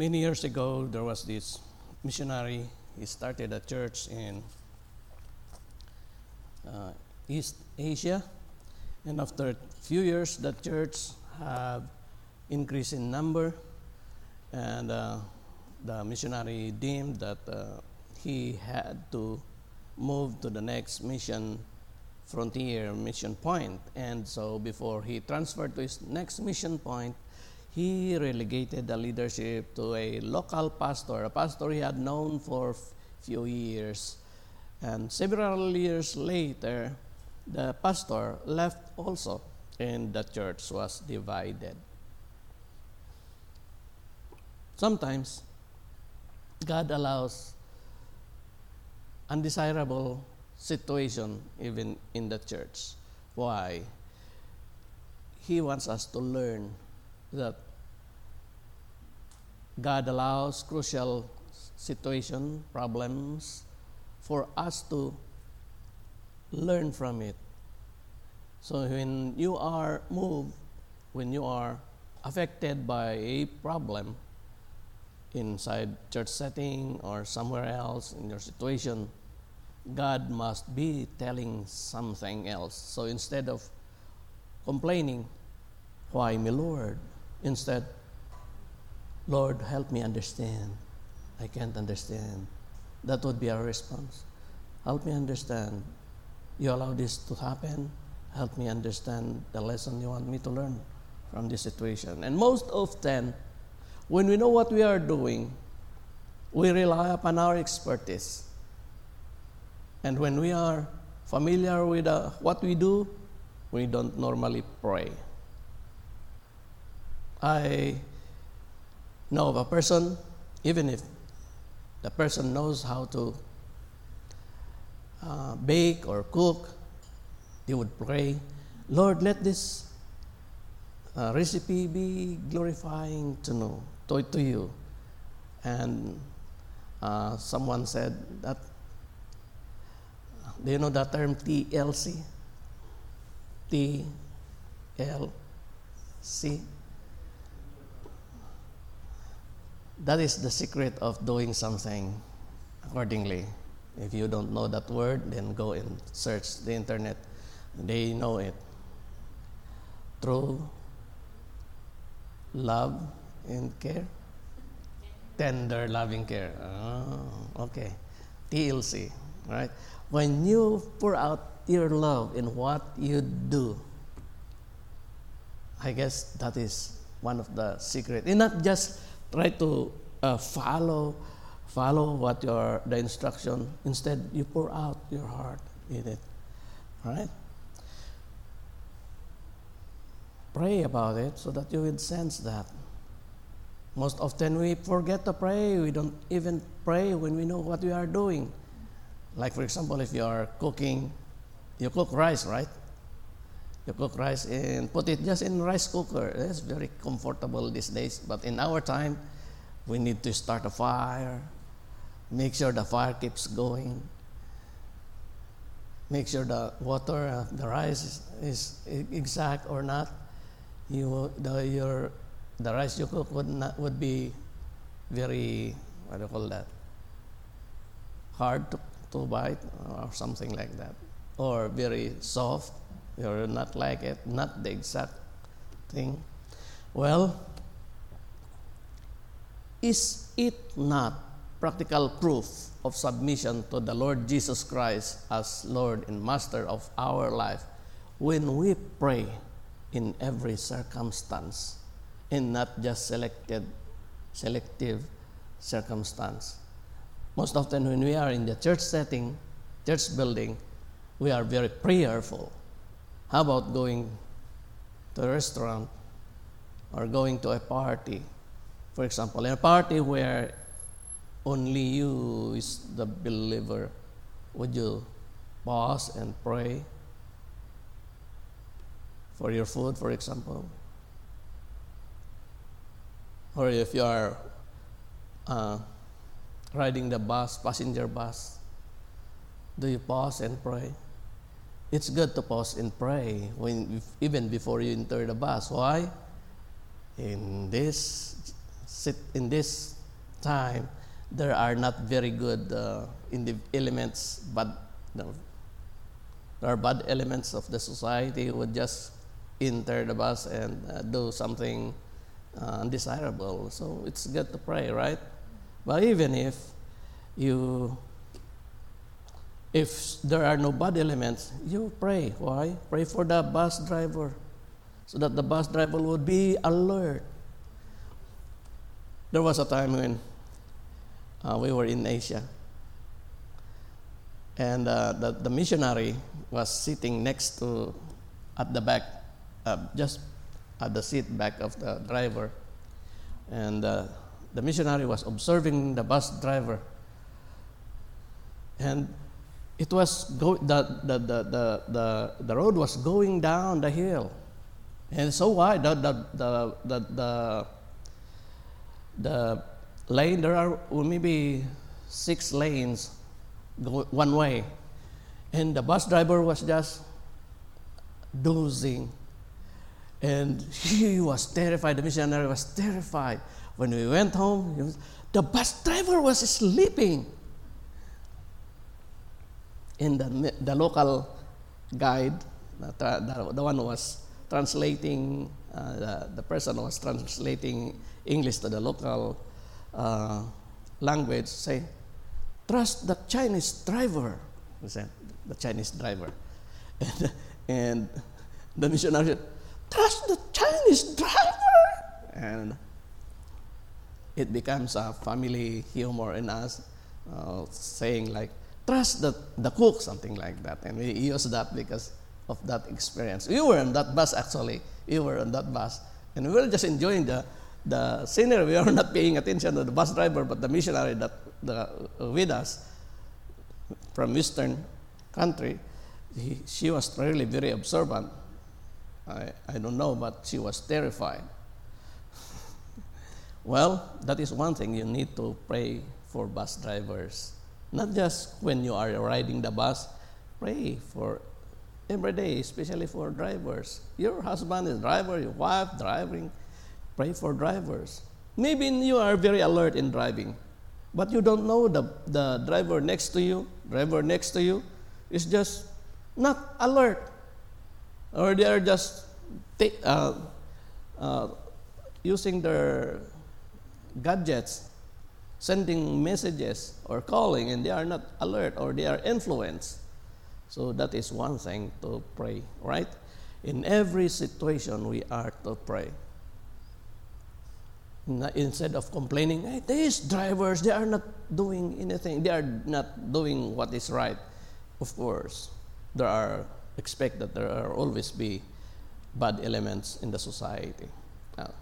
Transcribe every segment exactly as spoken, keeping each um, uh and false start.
Many years ago, there was this missionary. He started a church in uh, East Asia, and after a few years, the church have increased in number, and uh, the missionary deemed that uh, he had to move to the next mission frontier, mission point. And so before he transferred to his next mission point, he relegated the leadership to a local pastor, a pastor he had known for a few years. And several years later, the pastor left also, and the church was divided. Sometimes, God allows undesirable situation even in the church. Why? He wants us to learn that God allows crucial situation, problems, for us to learn from it. So when you are moved, when you are affected by a problem inside church setting or somewhere else in your situation, God must be telling something else. So instead of complaining, why me, Lord? Instead, Lord, help me understand. I can't understand. That would be our response. Help me understand. You allow this to happen. Help me understand the lesson you want me to learn from this situation. And most often, when we know what we are doing, we rely upon our expertise. And when we are familiar with uh, what we do, we don't normally pray. I know of a person, even if the person knows how to uh, bake or cook, they would pray, Lord, let this uh, recipe be glorifying to know to, to you. And uh, someone said that, do you know the term T L C? T L C? That is the secret of doing something accordingly. If you don't know that word, then go and search the internet. They know it. True love and care. Tender loving care. Oh, okay. T L C, right? When you pour out your love in what you do, I guess that is one of the secret. And not just try to uh, follow follow what your the instruction. Instead, you pour out your heart in it. Right? Pray about it so that you would sense that. Most often we forget to pray. We don't even pray when we know what we are doing. Like, for example, if you are cooking, you cook rice, right? You cook rice and put it just in rice cooker. It's very comfortable these days. But in our time, we need to start a fire, make sure the fire keeps going, make sure the water, uh, the rice is, is exact or not. You, the, your, the rice you cook would not would be very, what do you call that? Hard to, to bite or something like that, or very soft. You're not like it, not the exact thing. Well, is it not practical proof of submission to the Lord Jesus Christ as Lord and Master of our life when we pray in every circumstance and not just selected, selective circumstance? Most often when we are in the church setting, church building, we are very prayerful. How about going to a restaurant or going to a party? For example, in a party where only you is the believer, would you pause and pray for your food, for example? Or if you are uh, riding the bus, passenger bus, do you pause and pray? It's good to pause and pray when, even before you enter the bus. Why? In this sit in this time, there are not very good uh, in the elements, but you know, there are bad elements of the society who would just enter the bus and uh, do something uh, undesirable. So it's good to pray, right? But even if you, if there are no bad elements, you pray. Why? Pray for the bus driver, so that the bus driver would be alert. There was a time when uh, we were in Asia, and uh, the, the missionary was sitting next to, at the back, uh, just at the seat back of the driver, and uh, the missionary was observing the bus driver, and it was go the the, the the the the road was going down the hill, and so wide the the the the, the the lane, there are maybe six lanes go one way, and the bus driver was just dozing, and he was terrified. The missionary was terrified. When we went home, was, the bus driver was sleeping. And the, the local guide, the, the, the one who was translating, uh, the, the person who was translating English to the local uh, language, say, trust the Chinese driver. He said, the Chinese driver. And, and the missionary said, trust the Chinese driver. And it becomes a family humor in us, uh, saying like, trust the, the cook, something like that. And we use that because of that experience. We were on that bus, actually. We were on that bus. And we were just enjoying the, the scenery. We were not paying attention to the bus driver, but the missionary that the, uh, with us from Western country, he, she was really very observant. I, I don't know, but she was terrified. Well, that is one thing you need to pray for bus drivers. Not just when you are riding the bus, pray for every day, especially for drivers. Your husband is driver, your wife driving, pray for drivers. Maybe you are very alert in driving, but you don't know the, the driver next to you, driver next to you is just not alert, or they are just t- uh, uh, using their gadgets, sending messages or calling, and they are not alert or they are influenced. So that is one thing to pray, right? In every situation, we are to pray. Instead of complaining, hey, these drivers, they are not doing anything. They are not doing what is right. Of course, there are, expect that there are always be bad elements in the society. Now,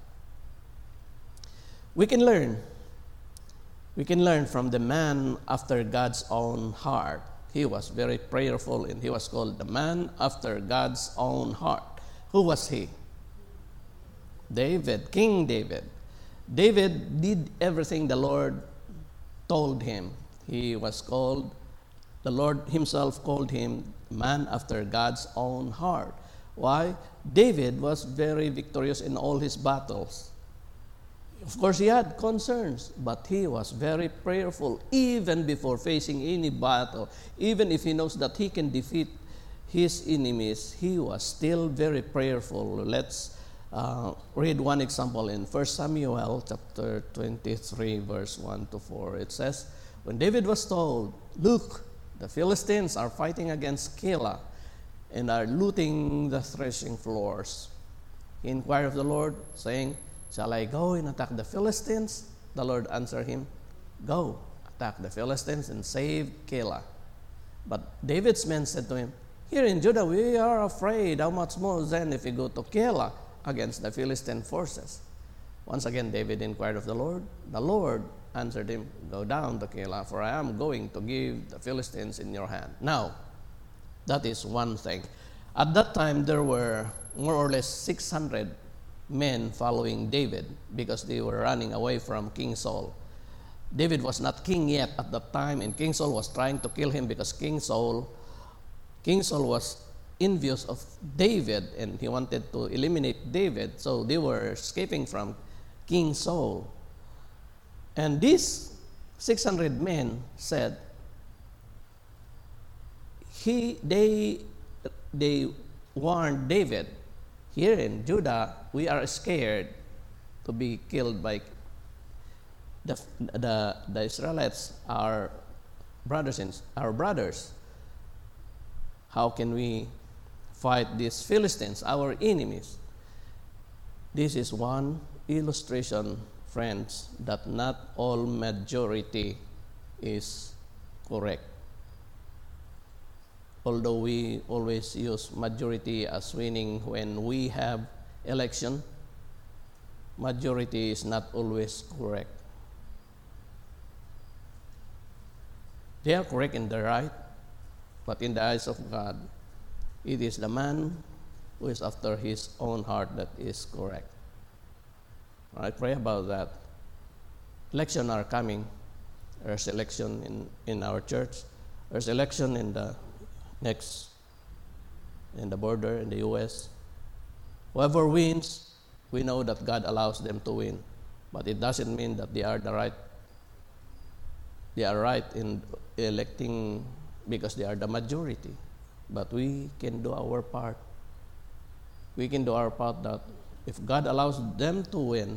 we can learn. We can learn from the man after God's own heart. He was very prayerful, and he was called the man after God's own heart. Who was he? David, King David. David did everything the Lord told him. He was called, the Lord himself called him man after God's own heart. Why? David was very victorious in all his battles. Of course, he had concerns, but he was very prayerful even before facing any battle. Even if he knows that he can defeat his enemies, he was still very prayerful. Let's uh, read one example in First Samuel chapter twenty-three, verse one to four. It says, when David was told, look, the Philistines are fighting against Keilah and are looting the threshing floors, he inquired of the Lord, saying, shall I go and attack the Philistines? The Lord answered him, go, attack the Philistines and save Keilah. But David's men said to him, here in Judah we are afraid. How much more then if we go to Keilah against the Philistine forces? Once again David inquired of the Lord. The Lord answered him, go down to Keilah, for I am going to give the Philistines in your hand. Now, that is one thing. At that time there were more or less six hundred men following David because they were running away from King Saul. David was not king yet at that time, and King Saul was trying to kill him because King Saul, King Saul was envious of David, and he wanted to eliminate David. So they were escaping from King Saul. And these six hundred men said, he, they, they warned David, here in Judah, we are scared to be killed by the, the, the Israelites, our brothers and our brothers. How can we fight these Philistines, our enemies? This is one illustration, friends, that not all majority is correct. Although we always use majority as winning when we have election, majority is not always correct. They are correct in their right, but in the eyes of God, it is the man who is after his own heart that is correct. I pray about that. Elections are coming. There's election in, in our church. There's election in the next, in the border in the U S. Whoever wins, we know that God allows them to win. But it doesn't mean that they are the right. They are right in electing because they are the majority. But we can do our part. We can do our part that if God allows them to win,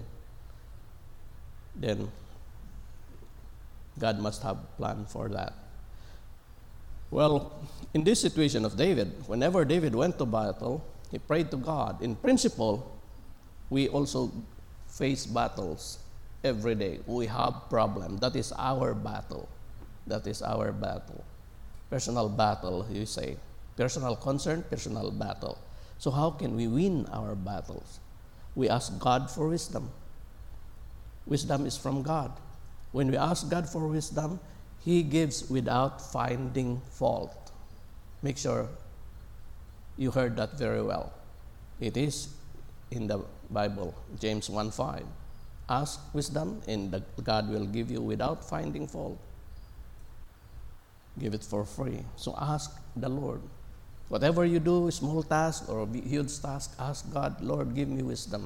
then God must have a plan for that. Well, in this situation of David, whenever David went to battle, he prayed to God. In principle, we also face battles every day. We have problems. That is our battle. That is our battle. Personal battle, you say. Personal concern, personal battle. So how can we win our battles? We ask God for wisdom. Wisdom is from God. When we ask God for wisdom, He gives without finding fault. Make sure you heard that very well. It is in the Bible, James one five. Ask wisdom, and the, God will give you without finding fault. Give it for free. So ask the Lord. Whatever you do, small task or huge task, ask God, Lord, give me wisdom.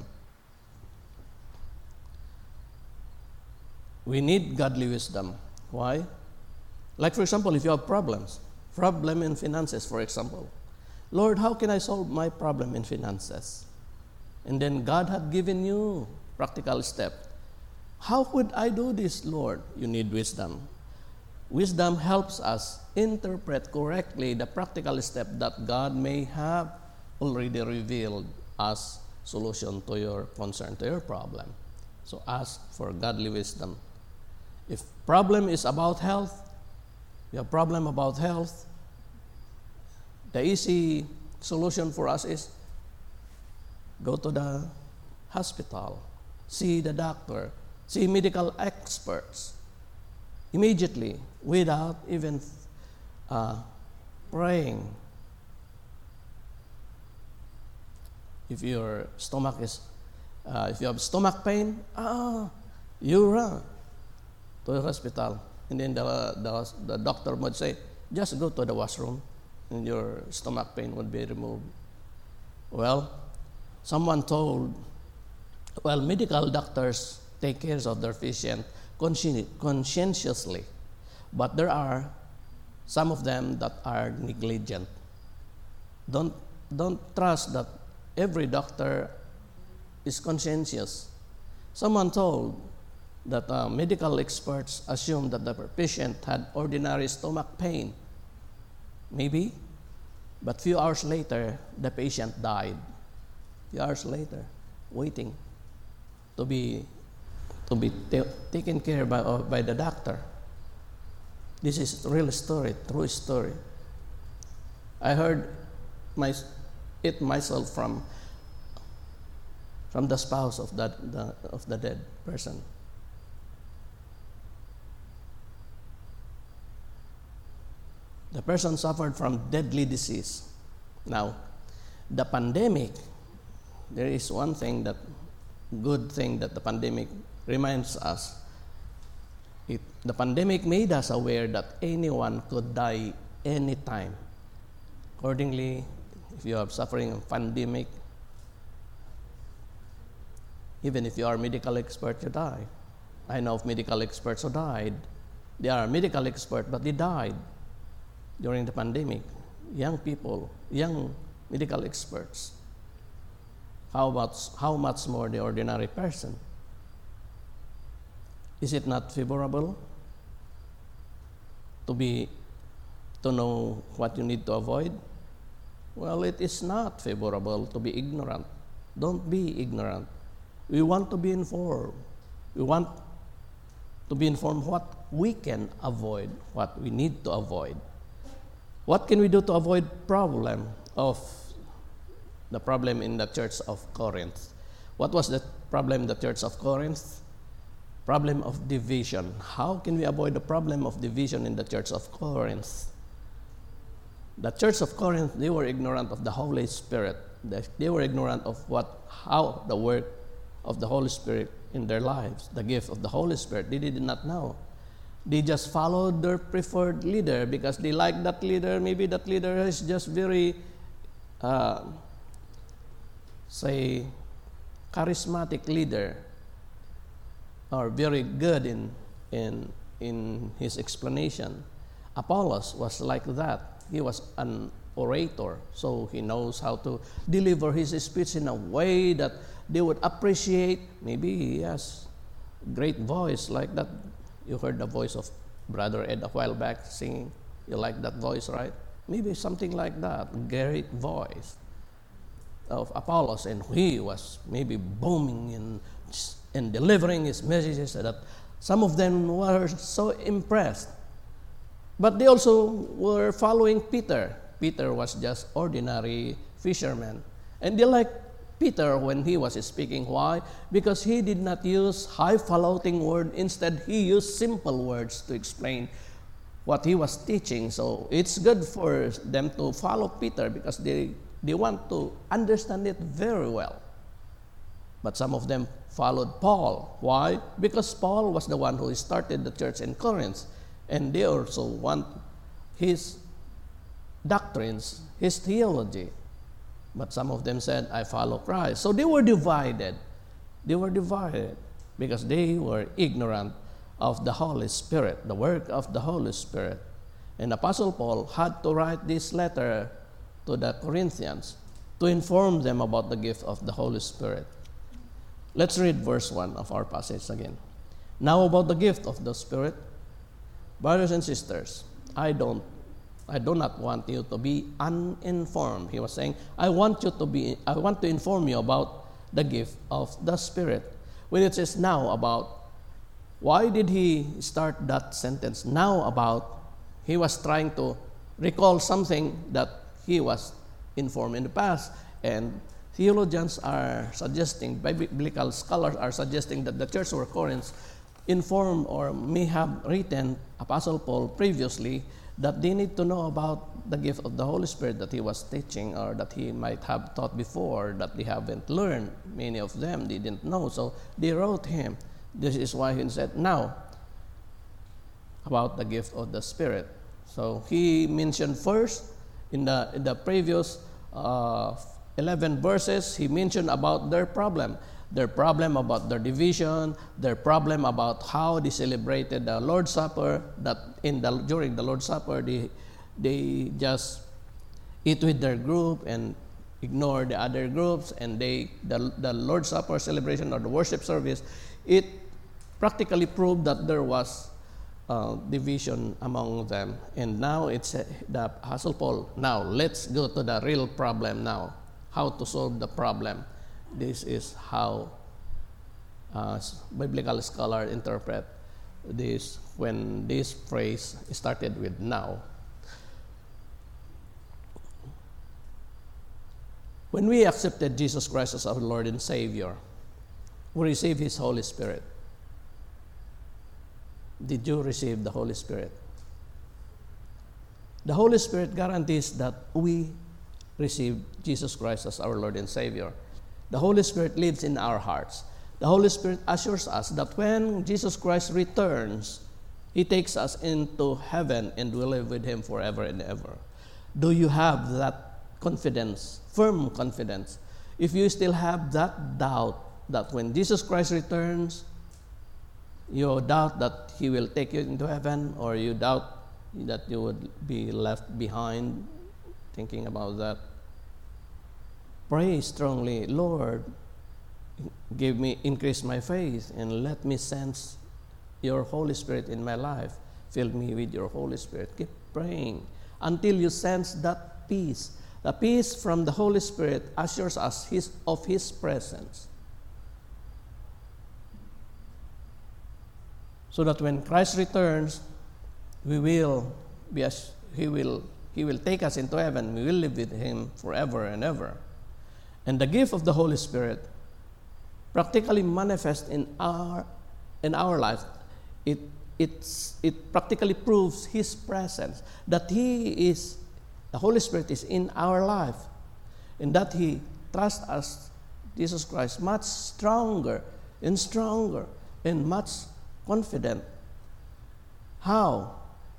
We need godly wisdom. Why? Like, for example, if you have problems, problem in finances, for example. Lord, how can I solve my problem in finances? And then God had given you practical step. How would I do this, Lord? You need wisdom. Wisdom helps us interpret correctly the practical step that God may have already revealed as solution to your concern, to your problem. So ask for godly wisdom. If problem is about health, you have problem about health, the easy solution for us is go to the hospital, see the doctor, see medical experts immediately without even uh, praying. If your stomach is, uh, if you have stomach pain, ah, you run to the hospital. And then the, the, the doctor would say, just go to the washroom and your stomach pain would be removed. Well, someone told, well, medical doctors take care of their patient conscientiously, but there are some of them that are negligent. Don't, don't trust that every doctor is conscientious. Someone told that uh, medical experts assumed that the patient had ordinary stomach pain. Maybe, but few hours later, the patient died. Few hours later, waiting to be to be t- taken care by uh, by the doctor. This is a real story, true story. I heard my, it myself from from the spouse of that the, of the dead person. The person suffered from deadly disease. Now, the pandemic, there is one thing that, good thing that the pandemic reminds us. It, the pandemic made us aware that anyone could die anytime. Accordingly, if you are suffering a pandemic, even if you are a medical expert, you die. I know of medical experts who died. They are medical experts, but they died during the pandemic. Young people, young medical experts. How about how much more the ordinary person? Is it not favorable to be to know what you need to avoid? Well, it is not favorable to be ignorant. Don't be ignorant. We want to be informed. We want to be informed what we can avoid, what we need to avoid. What can we do to avoid problem of the problem in the church of Corinth? What was the problem in the church of Corinth? Problem of division. How can we avoid the problem of division in the church of Corinth? The church of Corinth, they were ignorant of the Holy Spirit. They were ignorant of what, how the work of the Holy Spirit in their lives, the gift of the Holy Spirit. They did not know. They just followed their preferred leader because they like that leader. Maybe that leader is just very, uh, say, charismatic leader, or very good in in in his explanation. Apollos was like that. He was an orator, so he knows how to deliver his speech in a way that they would appreciate. Maybe he has great voice like that. You heard the voice of Brother Ed a while back singing. You like that voice, right? Maybe something like that. Great voice of Apollos, and he was maybe booming in and delivering his messages that some of them were so impressed. But they also were following Peter. Peter was just ordinary fisherman. And they liked Peter when he was speaking. Why? Because he did not use highfalutin word. Instead, he used simple words to explain what he was teaching. So it's good for them to follow Peter because they, they want to understand it very well. But some of them followed Paul. Why? Because Paul was the one who started the church in Corinth. And they also want his doctrines, his theology. But some of them said, I follow Christ. So they were divided. They were divided because they were ignorant of the Holy Spirit, the work of the Holy Spirit. And Apostle Paul had to write this letter to the Corinthians to inform them about the gift of the Holy Spirit. Let's read verse one of our passage again. Now about the gift of the Spirit, brothers and sisters, I don't, I do not want you to be uninformed. He was saying, I want you to be, I want to inform you about the gift of the Spirit. When it says now about, why did he start that sentence? Now about, he was trying to recall something that he was informed in the past. And theologians are suggesting, biblical scholars are suggesting that the church of Corinth informed or may have written Apostle Paul previously that they need to know about the gift of the Holy Spirit that he was teaching or that he might have taught before that they haven't learned. Many of them they didn't know, so they wrote him. This is why he said, now, about the gift of the Spirit. So he mentioned first in the, in the previous uh, eleven verses, he mentioned about their problem. Their problem about their division, their problem about how they celebrated the Lord's Supper, that in the during the Lord's Supper they they just eat with their group and ignore the other groups, and they the, the Lord's Supper celebration or the worship service, it practically proved that there was uh, division among them. And now it's uh, the Apostle Paul, now let's go to the real problem now, how to solve the problem. This is how uh, biblical scholars interpret this when this phrase started with now. When we accepted Jesus Christ as our Lord and Savior, we received His Holy Spirit. Did you receive the Holy Spirit? The Holy Spirit guarantees that we receive Jesus Christ as our Lord and Savior. The Holy Spirit lives in our hearts. The Holy Spirit assures us that when Jesus Christ returns, He takes us into heaven and we live with Him forever and ever. Do you have that confidence, firm confidence? If you still have that doubt that when Jesus Christ returns, you doubt that He will take you into heaven, or you doubt that you would be left behind, thinking about that, pray strongly, Lord, give me, increase my faith, and let me sense your Holy Spirit in my life. Fill me with your Holy Spirit. Keep praying until you sense that peace. The peace from the Holy Spirit assures us his, of His presence. So that when Christ returns, we will be as, he will He will take us into heaven. We will live with Him forever and ever. And the gift of the Holy Spirit practically manifests in our in our life. It it's it practically proves His presence, that He is the Holy Spirit is in our life, and that He trusts us, Jesus Christ, much stronger and stronger and much confident. How?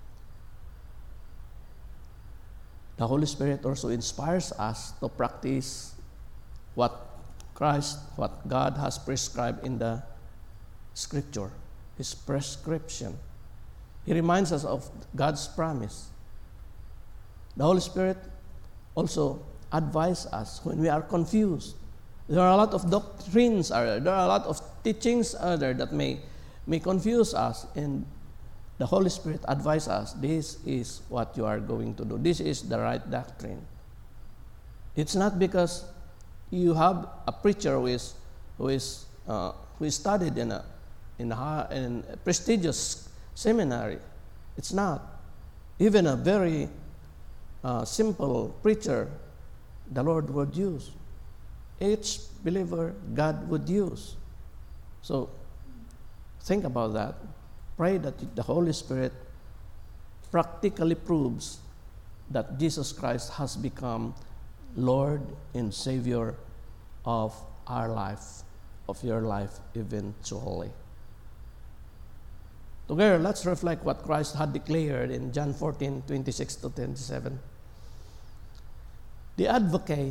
The Holy Spirit also inspires us to practice what Christ, what God has prescribed in the Scripture, His prescription. He reminds us of God's promise. The Holy Spirit also advises us when we are confused. There are a lot of doctrines, are there are a lot of teachings are there that may, may confuse us, and the Holy Spirit advises us, this is what you are going to do. This is the right doctrine. It's not because you have a preacher who is who is uh, who is studied in a in a, in a prestigious seminary. It's not. Even a very uh, simple preacher, the Lord would use. Each believer, God would use. So think about that. Pray that the Holy Spirit practically proves that Jesus Christ has become Lord and Savior of our life, of your life eventually. Together, let's reflect what Christ had declared in John fourteen, twenty-six to twenty-seven. The Advocate,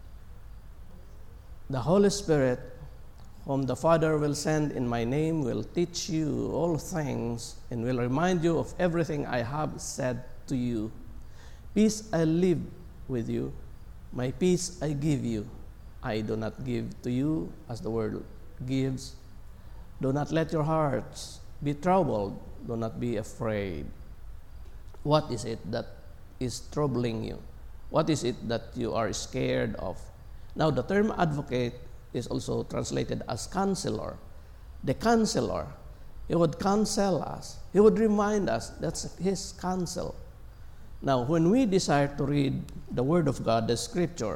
the Holy Spirit, whom the Father will send in my name, will teach you all things and will remind you of everything I have said to you. Peace I leave with you, my peace I give you. I do not give to you as the world gives. Do not let your hearts be troubled. Do not be afraid. What is it that is troubling you? What is it that you are scared of? Now, the term advocate is also translated as counselor. The counselor, he would counsel us. He would remind us. That's his counsel. Now, when we desire to read the Word of God, the Scripture,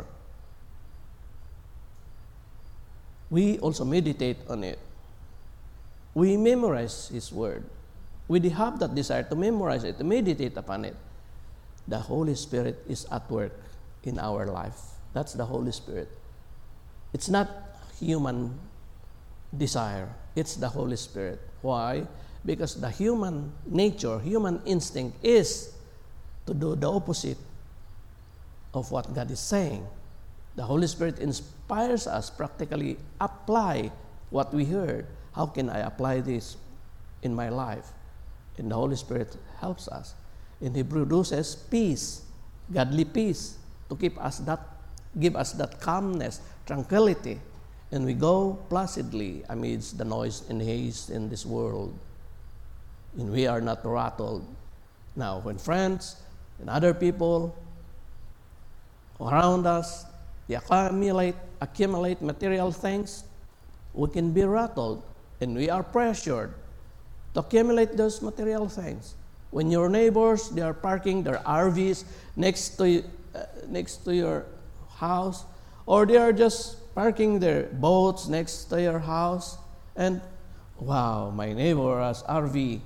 we also meditate on it. We memorize His Word. We have that desire to memorize it, to meditate upon it. The Holy Spirit is at work in our life. That's the Holy Spirit. It's not human desire. It's the Holy Spirit. Why? Because the human nature, human instinct is to do the opposite of what God is saying. The Holy Spirit inspires us practically apply what we heard. How can I apply this in my life? And the Holy Spirit helps us. And He produces peace, godly peace, to keep us that, give us that calmness, tranquility, and we go placidly amidst the noise and haste in this world. And we are not rattled. Now, when friends and other people around us, they accumulate, accumulate material things, we can be rattled, and we are pressured to accumulate those material things. When your neighbors, they are parking their R Vs next to, uh, next to your house, or they are just parking their boats next to your house, and wow, my neighbor has R V.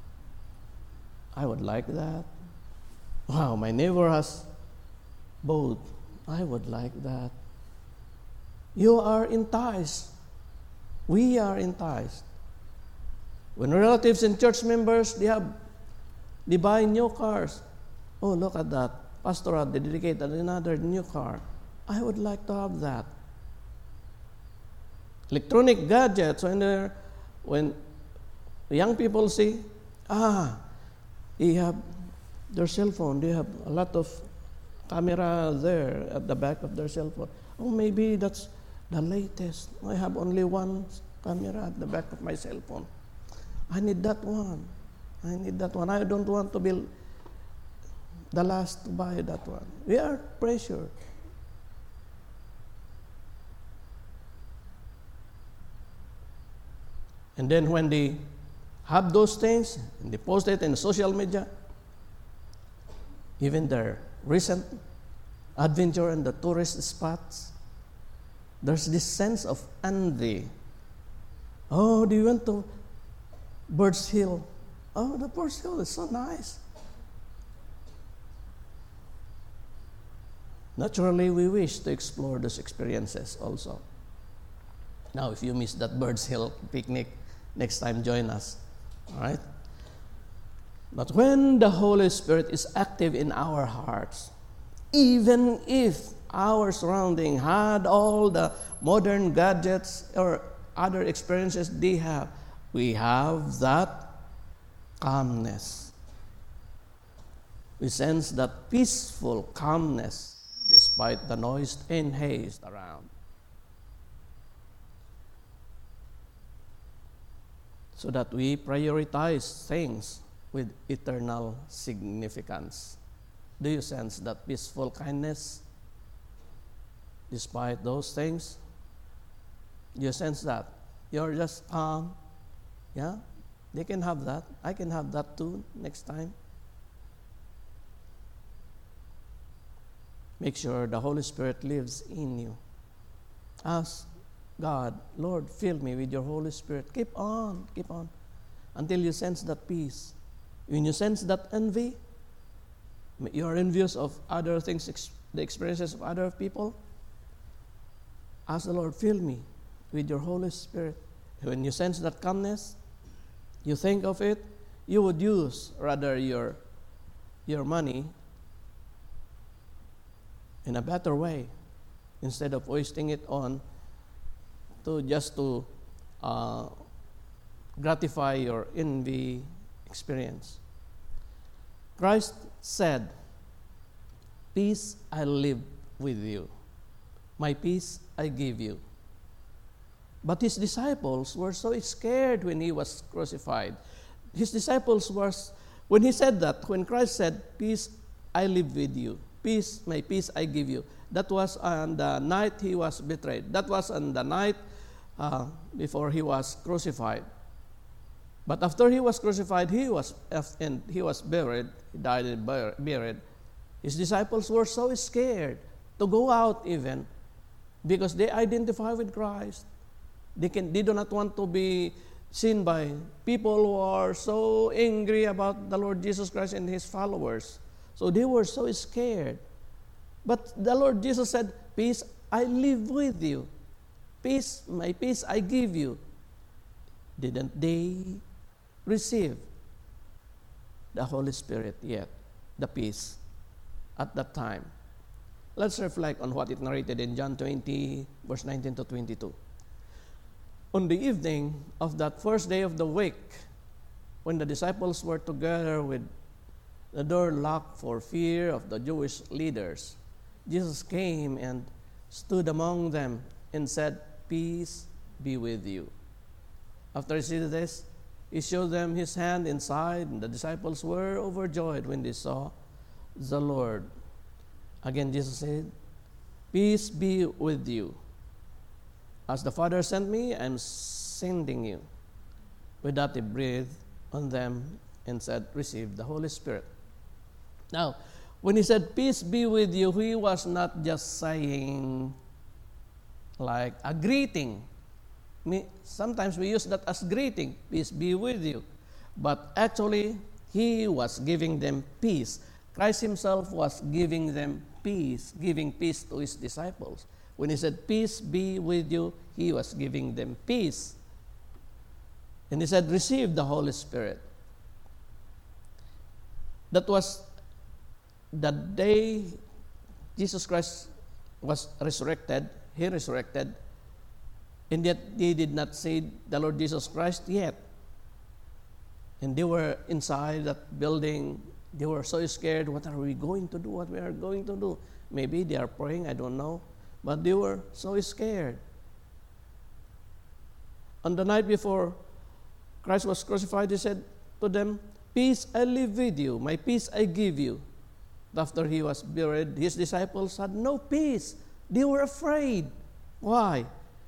I would like that. Wow, my neighbor has boat. I would like that. You are enticed. We are enticed. When relatives and church members, they have, they buy new cars. Oh, look at that. Pastor had dedicated another new car. I would like to have that. Electronic gadgets, when they're, when The young people say, ah, they have their cell phone. They have a lot of camera there at the back of their cell phone. Oh, maybe that's the latest. I have only one camera at the back of my cell phone. I need that one. I need that one. I don't want to be the last to buy that one. We are pressured. And then when they have those things, and they post it in social media, even their recent adventure in the tourist spots, there's this sense of envy. Oh, do you went to Birds Hill? Oh, the Birds Hill is so nice. Naturally, we wish to explore those experiences also. Now, if you miss that Birds Hill picnic, next time join us. All right? But when the Holy Spirit is active in our hearts, even if our surrounding had all the modern gadgets or other experiences they have, we have that calmness. We sense that peaceful calmness despite the noise and haste around. So that we prioritize things with eternal significance. Do you sense that peaceful kindness despite those things? Do you sense that? You're just calm. Yeah? They can have that. I can have that too next time. Make sure the Holy Spirit lives in you. Ask God, Lord, fill me with your Holy Spirit. Keep on, keep on, until you sense that peace. When you sense that envy, you are envious of other things, ex- the experiences of other people, ask the Lord, fill me with your Holy Spirit. When you sense that calmness, you think of it, you would use rather your, your money in a better way instead of wasting it on to just to uh, gratify your envy experience. Christ said, peace I live with you. My peace I give you. But his disciples were so scared when he was crucified. His disciples were, when he said that, when Christ said, peace I live with you, peace, my peace I give you, that was on the night he was betrayed. That was on the night uh, before he was crucified. But after he was crucified, he was and he was buried. He died and buried. His disciples were so scared to go out even because they identify with Christ. They can. They do not want to be seen by people who are so angry about the Lord Jesus Christ and his followers. So they were so scared. But the Lord Jesus said, peace I live with you. Peace, my peace I give you. Didn't they receive the Holy Spirit yet? The peace at that time. Let's reflect on what it narrated in John twenty, verse nineteen to twenty-two. On the evening of that first day of the week, when the disciples were together with the door locked for fear of the Jewish leaders, Jesus came and stood among them and said, peace be with you. After he said this, he showed them his hand inside, and the disciples were overjoyed when they saw the Lord. Again, Jesus said, peace be with you. As the Father sent me, I am sending you. With that, he breathed on them and said, receive the Holy Spirit. Now, when he said, peace be with you, he was not just saying like a greeting. Sometimes we use that as greeting, peace be with you. But actually, he was giving them peace. Christ himself was giving them peace, giving peace to his disciples. When he said, peace be with you, he was giving them peace. And he said, receive the Holy Spirit. That was the day Jesus Christ was resurrected. He resurrected. And yet they did not see the Lord Jesus Christ yet. And they were inside that building. They were so scared. What are we going to do? What we are going to do? Maybe they are praying, I don't know. But they were so scared. On the night before Christ was crucified, he said to them, "Peace I leave with you, my peace I give you." After he was buried, his disciples had no peace. They were afraid. Why?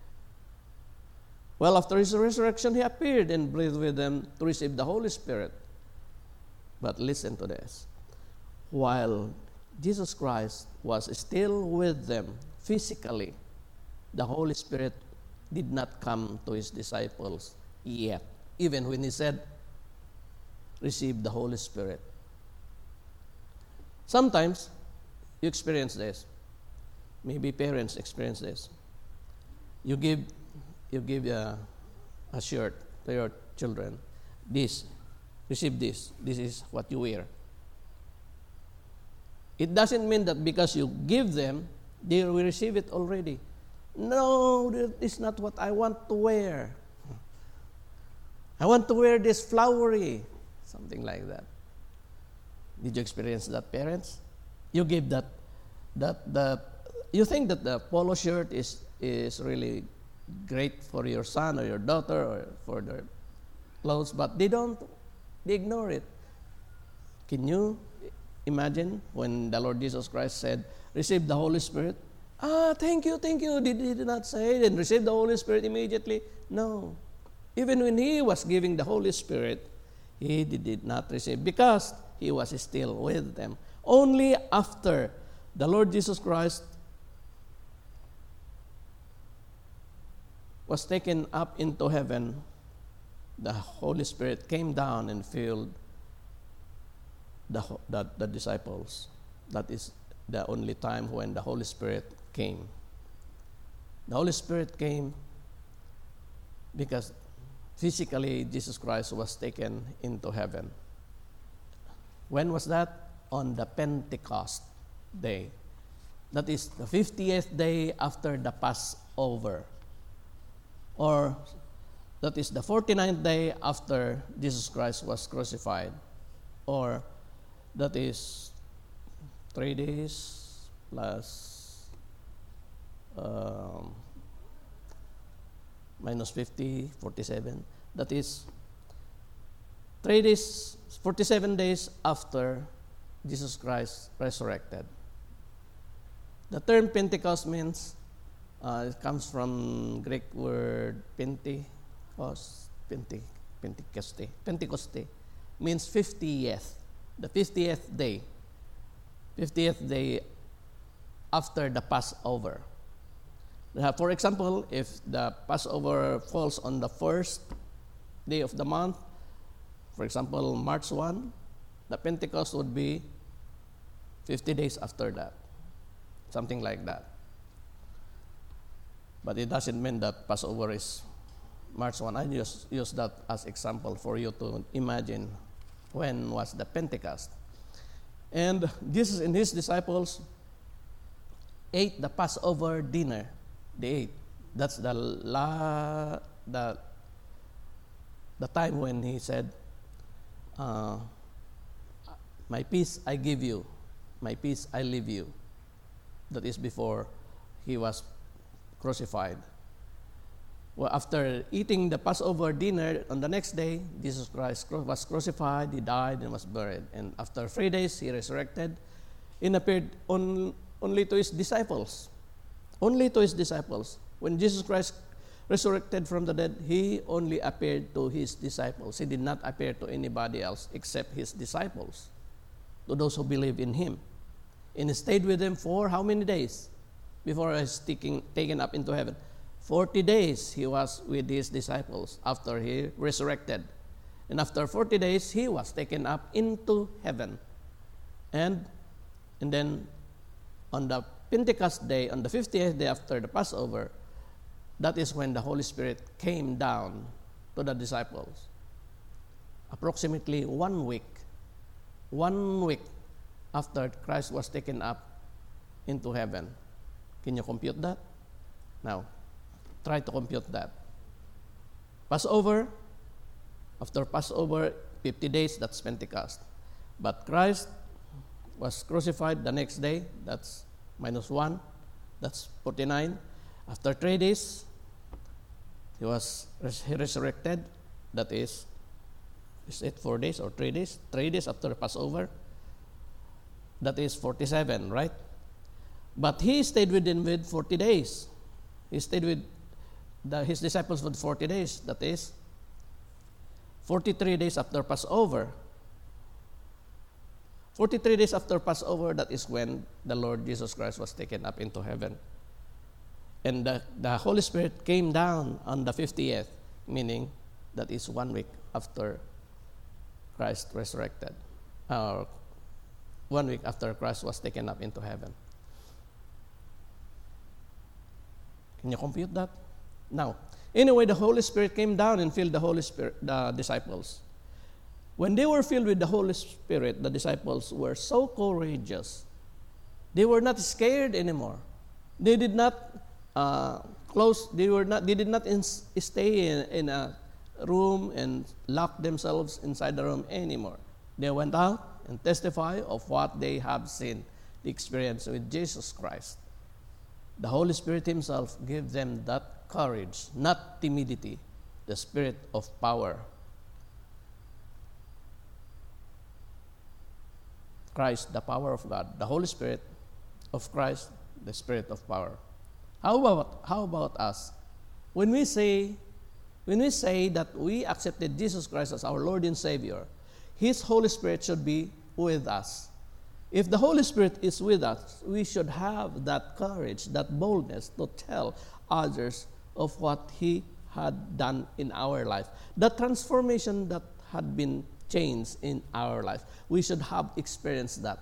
Well, after his resurrection, he appeared and breathed with them to receive the Holy Spirit. But listen to this. While Jesus Christ was still with them physically, the Holy Spirit did not come to his disciples yet, even when he said, "Receive the Holy Spirit." Sometimes you experience this. Maybe parents experience this. You give you give a, a shirt to your children. This, receive this. This is what you wear. It doesn't mean that because you give them, they will receive it already. No, that is not what I want to wear. I want to wear this flowery, something like that. Did you experience that, parents? You give that, that, that, you think that the polo shirt is, is really great for your son or your daughter or for their clothes, but they don't, they ignore it. Can you imagine when the Lord Jesus Christ said, "Receive the Holy Spirit"? Ah, thank you, thank you. Did he not say and receive the Holy Spirit immediately? No. Even when he was giving the Holy Spirit, he did not receive because he was still with them. Only after the Lord Jesus Christ was taken up into heaven, the Holy Spirit came down and filled the, the, the disciples. That is the only time when the Holy Spirit came. The Holy Spirit came because physically Jesus Christ was taken into heaven. When was that? On the Pentecost day. That is the fiftieth day after the Passover. Or that is the forty-ninth day after Jesus Christ was crucified. Or that is three days plus um, minus fifty, forty-seven. That is three days, forty-seven days after Jesus Christ resurrected. The term Pentecost means, uh, it comes from Greek word Pentecost, Pente, Pentecoste, Pentecoste, means fiftieth, the fiftieth day, fiftieth day after the Passover. For example, if the Passover falls on the first day of the month, for example, March first, the Pentecost would be fifty days after that, something like that. But it doesn't mean that Passover is March first. I just use that as example for you to imagine when was the Pentecost. And Jesus and his disciples ate the Passover dinner. They ate. That's the la, the the time when he said, uh, "My peace I give you, my peace I leave you." That is before he was crucified. Well, after eating the Passover dinner, on the next day, Jesus Christ was crucified, he died, and was buried. And after three days, he resurrected and appeared on, only to his disciples. Only to his disciples. When Jesus Christ resurrected from the dead, he only appeared to his disciples. He did not appear to anybody else except his disciples, to those who believe in him. And he stayed with them for how many days before he was taken, taken up into heaven? Forty days he was with his disciples after he resurrected. And after forty days, he was taken up into heaven. And, and then on the Pentecost day, on the fiftieth day after the Passover, that is when the Holy Spirit came down to the disciples. Approximately one week, one week after Christ was taken up into heaven. Can you compute that? Now, try to compute that. Passover, after Passover, fifty days, that's Pentecost. But Christ was crucified the next day, that's minus one, that's forty-nine. After three days, he was he resurrected, that is, is it four days or three days? Three days after Passover, that is forty-seven, right? But he stayed with them with forty days. He stayed with the, his disciples for forty days, that is, forty-three days after Passover. forty-three days after Passover, that is when the Lord Jesus Christ was taken up into heaven. And the, the Holy Spirit came down on the fiftieth, meaning that is one week after Christ resurrected, or one week after Christ was taken up into heaven. Can you compute that? Now, anyway, the Holy Spirit came down and filled the Holy Spirit, the disciples. When they were filled with the Holy Spirit, the disciples were so courageous. They were not scared anymore. They did not uh, close. They were not. They did not in, stay in, in a room and lock themselves inside the room anymore. They went out and testified of what they have seen, the experience with Jesus Christ. The Holy Spirit Himself gave them that courage, not timidity, the spirit of power. Christ, the power of God. The Holy Spirit of Christ, the spirit of power. How about, how about us? When we say, when we say that we accepted Jesus Christ as our Lord and Savior, His Holy Spirit should be with us. If the Holy Spirit is with us, we should have that courage, that boldness to tell others of what He had done in our life. The transformation that had been changed in our life. We should have experienced that.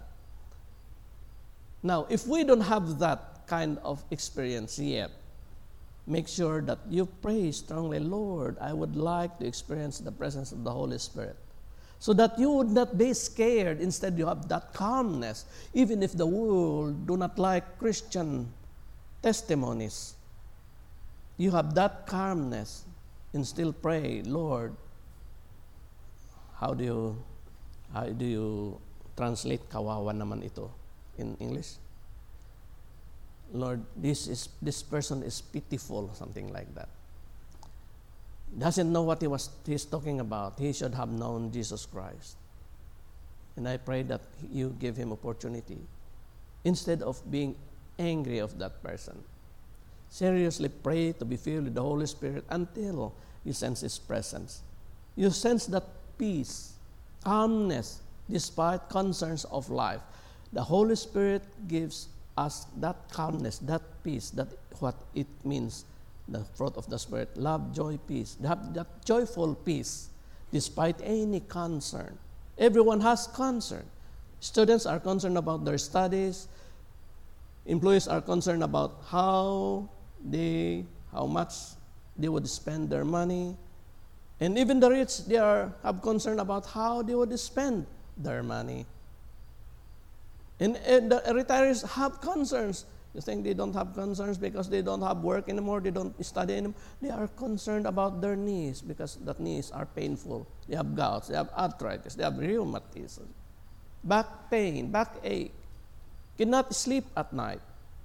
Now, if we don't have that kind of experience yet, make sure that you pray strongly, Lord, I would like to experience the presence of the Holy Spirit. So that you would not be scared. Instead, you have that calmness. Even if the world do not like Christian testimonies, you have that calmness and still pray, Lord, how do you, how do you translate kawawa naman ito in English? Lord, this is this person is pitiful, something like that. Doesn't know what he was he's talking about. He should have known Jesus Christ. And I pray that you give him opportunity instead of being angry of that person. Seriously pray to be filled with the Holy Spirit until you sense His presence. You sense that peace, calmness, despite concerns of life. The Holy Spirit gives us that calmness, that peace, that what it means. The fruit of the Spirit, love, joy, peace. They have that joyful peace despite any concern. Everyone has concern. Students are concerned about their studies. Employees are concerned about how they, how much they would spend their money. And even the rich, they are have concern about how they would spend their money. And, and the retirees have concerns. You think they don't have concerns because they don't have work anymore, they don't study anymore? They are concerned about their knees because the knees are painful. They have gouts, they have arthritis, they have rheumatism, back pain, backache, cannot sleep at night.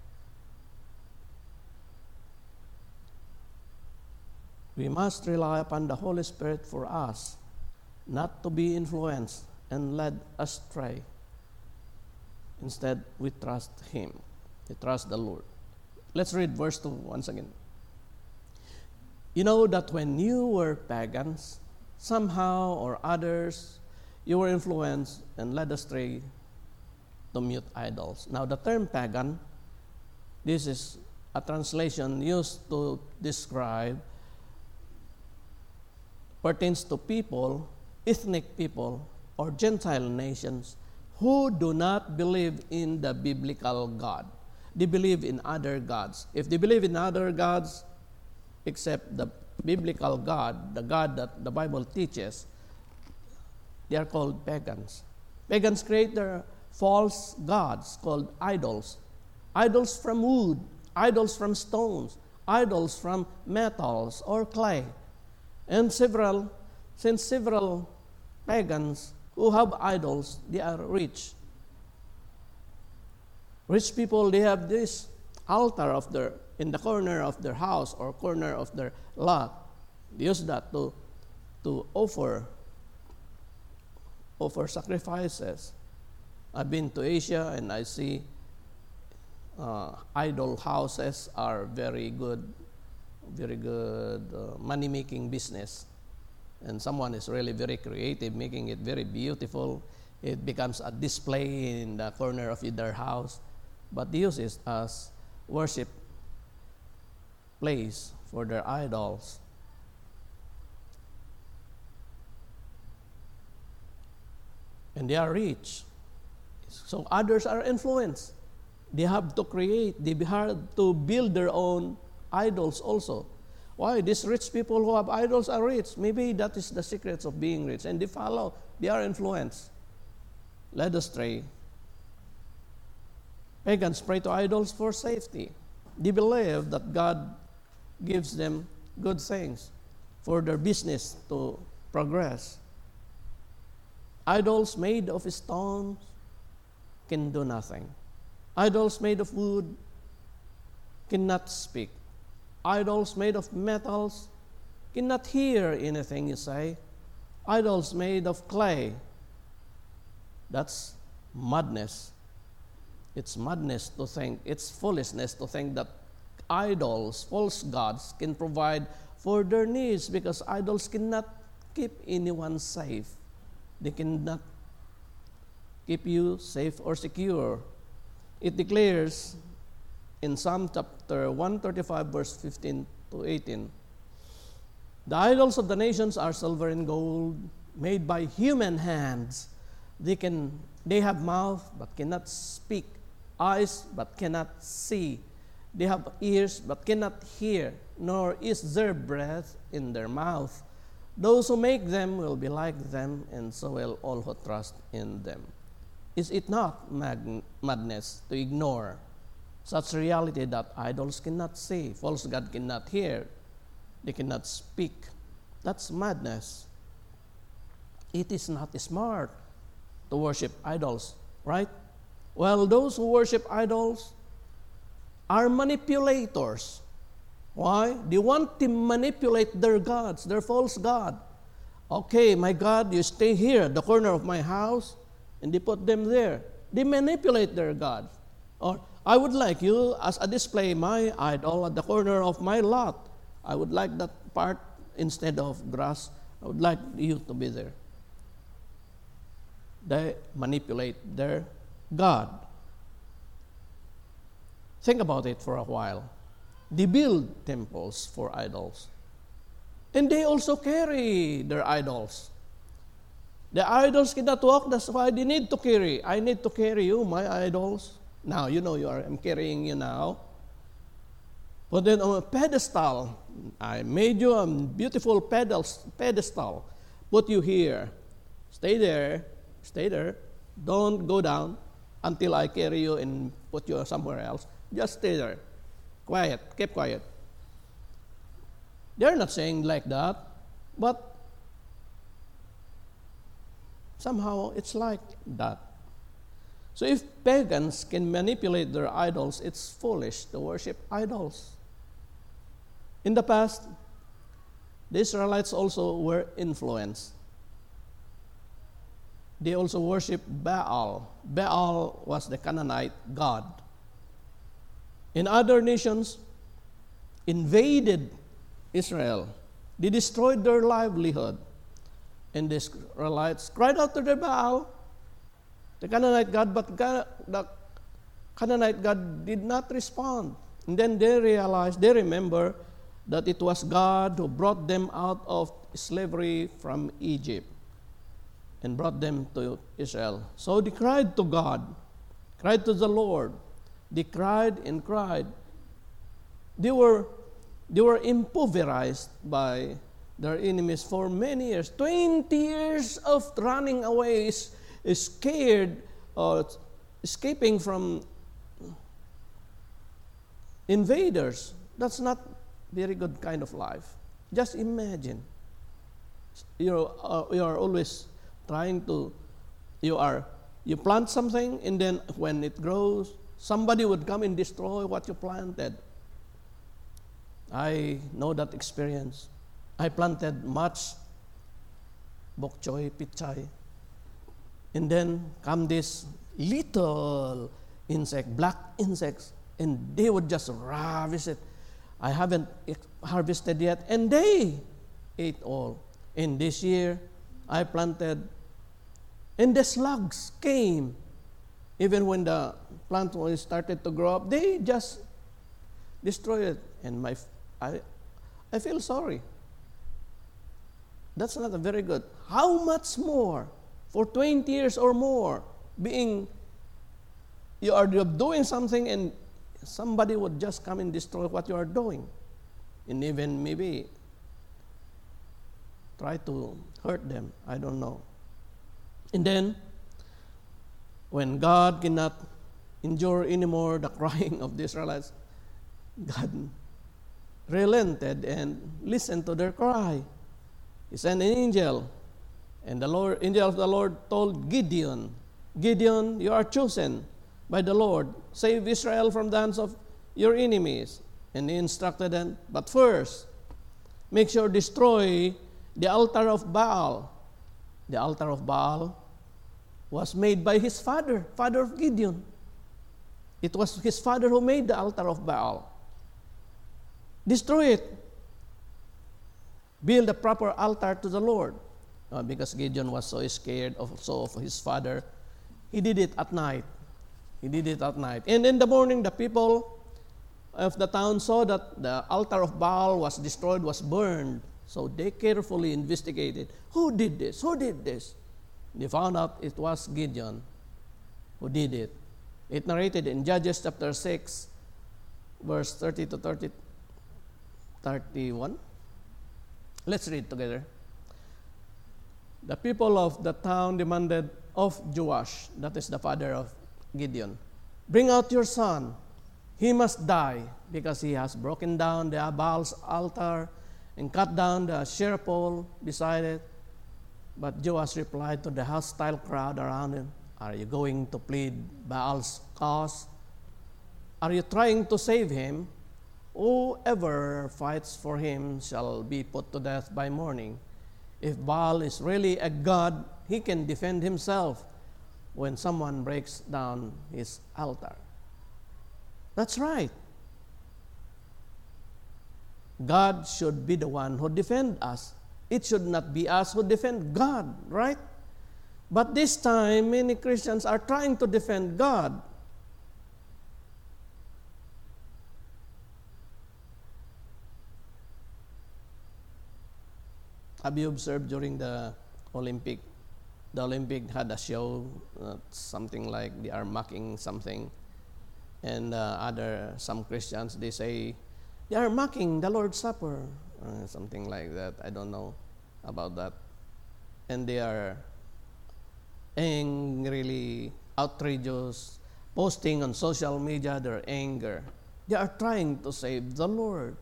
We must rely upon the Holy Spirit for us, not to be influenced and led astray. Instead, we trust Him. We trust the Lord. Let's read verse two once again. You know that when you were pagans, somehow or others, you were influenced and led astray to mute idols. Now, the term pagan, this is a translation used to describe, pertains to people, ethnic people, or Gentile nations who do not believe in the biblical God. They believe in other gods. If they believe in other gods, except the biblical God, the God that the Bible teaches, they are called pagans. Pagans create their false gods called idols. Idols from wood, idols from stones, idols from metals or clay. And several, since several pagans who have idols, they are rich. Rich people, they have this altar of their in the corner of their house or corner of their lot. They use that to to offer offer sacrifices. I've been to Asia and I see uh, idol houses are very good, very good uh, money-making business. And someone is really very creative, making it very beautiful. It becomes a display in the corner of their house. But they use it as worship place for their idols. And they are rich. So others are influenced. They have to create, they have to build their own idols also. Why? These rich people who have idols are rich. Maybe that is the secrets of being rich. And they follow, they are influenced, led astray. Pagans pray to idols for safety. They believe that God gives them good things for their business to progress. Idols made of stones can do nothing. Idols made of wood cannot speak. Idols made of metals cannot hear anything you say. Idols made of clay, that's madness. It's madness to think, it's foolishness to think that idols, false gods, can provide for their needs because idols cannot keep anyone safe. They cannot keep you safe or secure. It declares in Psalm chapter one thirty-five, verse fifteen to eighteen, the idols of the nations are silver and gold, made by human hands. They can, they have mouth but cannot speak, eyes but cannot see. They have ears but cannot hear, nor is there breath in their mouth. Those who make them will be like them, and so will all who trust in them. Is it not mag- madness to ignore such reality that idols cannot see, false god cannot hear, they cannot speak? That's madness. It is not smart to worship idols, right? Well, those who worship idols are manipulators. Why? They want to manipulate their gods, their false god. Okay, my God, you stay here at the corner of my house, and they put them there. They manipulate their god. Or, I would like you as a display my idol at the corner of my lot. I would like that part instead of grass. I would like you to be there. They manipulate their God. Think about it for a while. They build temples for idols. And they also carry their idols. The idols cannot walk, that's why they need to carry. I need to carry you, my idols. Now, you know you are, I'm carrying you now. Put it on a pedestal. I made you a beautiful pedestal. Put you here. Stay there. Stay there. Don't go down until I carry you and put you somewhere else. Just stay there. Quiet. Keep quiet. They're not saying like that, but somehow it's like that. So if pagans can manipulate their idols, it's foolish to worship idols. In the past, the Israelites also were influenced. They also worshiped Baal. Baal was the Canaanite god. In other nations, invaded Israel. They destroyed their livelihood. And the Israelites cried out to their Baal, the Canaanite god, but God, the Canaanite god did not respond. And then they realized, they remember that it was God who brought them out of slavery from Egypt and brought them to Israel. So they cried to God, cried to the Lord. They cried and cried. They were, they were impoverished by their enemies for many years. Twenty years of running away, is, is scared, uh, escaping from invaders. That's not very good kind of life. Just imagine. You're, uh, you are always trying to, you are, you plant something, and then when it grows, somebody would come and destroy what you planted. I know that experience. I planted much bok choy, pichay, and then come this little insect, black insects, and they would just ravish it. I haven't harvested yet, and they ate all. And this year, I planted, and the slugs came. Even when the plant started to grow up, they just destroyed it. And my, I, I feel sorry. That's not a very good. How much more for twenty years or more being, you are doing something and somebody would just come and destroy what you are doing. And even maybe try to hurt them. I don't know. And then, when God cannot endure anymore the crying of the Israelites, God relented and listened to their cry. He sent an angel, and the Lord, angel of the Lord told Gideon, Gideon, you are chosen by the Lord. Save Israel from the hands of your enemies. And he instructed them, but first, make sure destroy the altar of Baal. The altar of Baal was made by his father, father of Gideon. It was his father who made the altar of Baal. Destroy it. Build a proper altar to the Lord. Uh, because Gideon was so scared of, so of his father, he did it at night. He did it at night. And in the morning, the people of the town saw that the altar of Baal was destroyed, was burned. So they carefully investigated. Who did this? Who did this? They found out it was Gideon who did it. It narrated in Judges chapter six, verse thirty to thirty, thirty-one. Let's read together. The people of the town demanded of Joash, that is the father of Gideon, bring out your son. He must die because he has broken down the Baal's altar and cut down the Asherah pole beside it. But Joash replied to the hostile crowd around him, are you going to plead Baal's cause? Are you trying to save him? Whoever fights for him shall be put to death by morning. If Baal is really a god, he can defend himself when someone breaks down his altar. That's right. God should be the one who defends us. It should not be us who defend God, right? But this time, many Christians are trying to defend God. Have you observed during the Olympic? The Olympic had a show, uh, something like they are mocking something, and uh, other some Christians they say they are mocking the Lord's Supper, uh, something like that. I don't know about that, and they are angrily outrageous, posting on social media their anger. They are trying to save the Lord.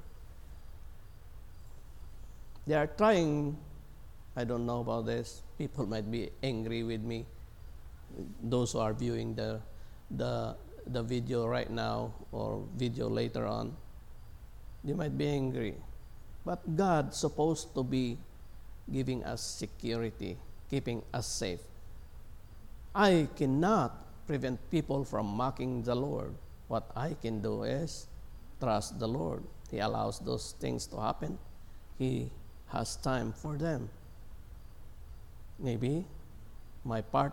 They are trying, I don't know about this, people might be angry with me, those who are viewing the, the, the video right now or video later on, they might be angry. But God's supposed to be giving us security, keeping us safe. I cannot prevent people from mocking the Lord. What I can do is trust the Lord. He allows those things to happen. He has time for them. Maybe my part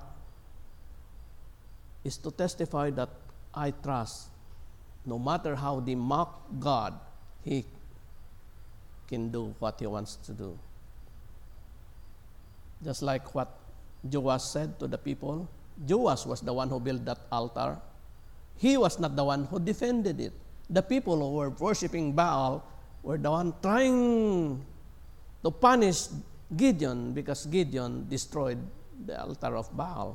is to testify that I trust, no matter how they mock God, He can do what He wants to do. Just like what Joash said to the people, Joash was the one who built that altar. He was not the one who defended it. The people who were worshiping Baal were the one trying to punish Gideon because Gideon destroyed the altar of Baal.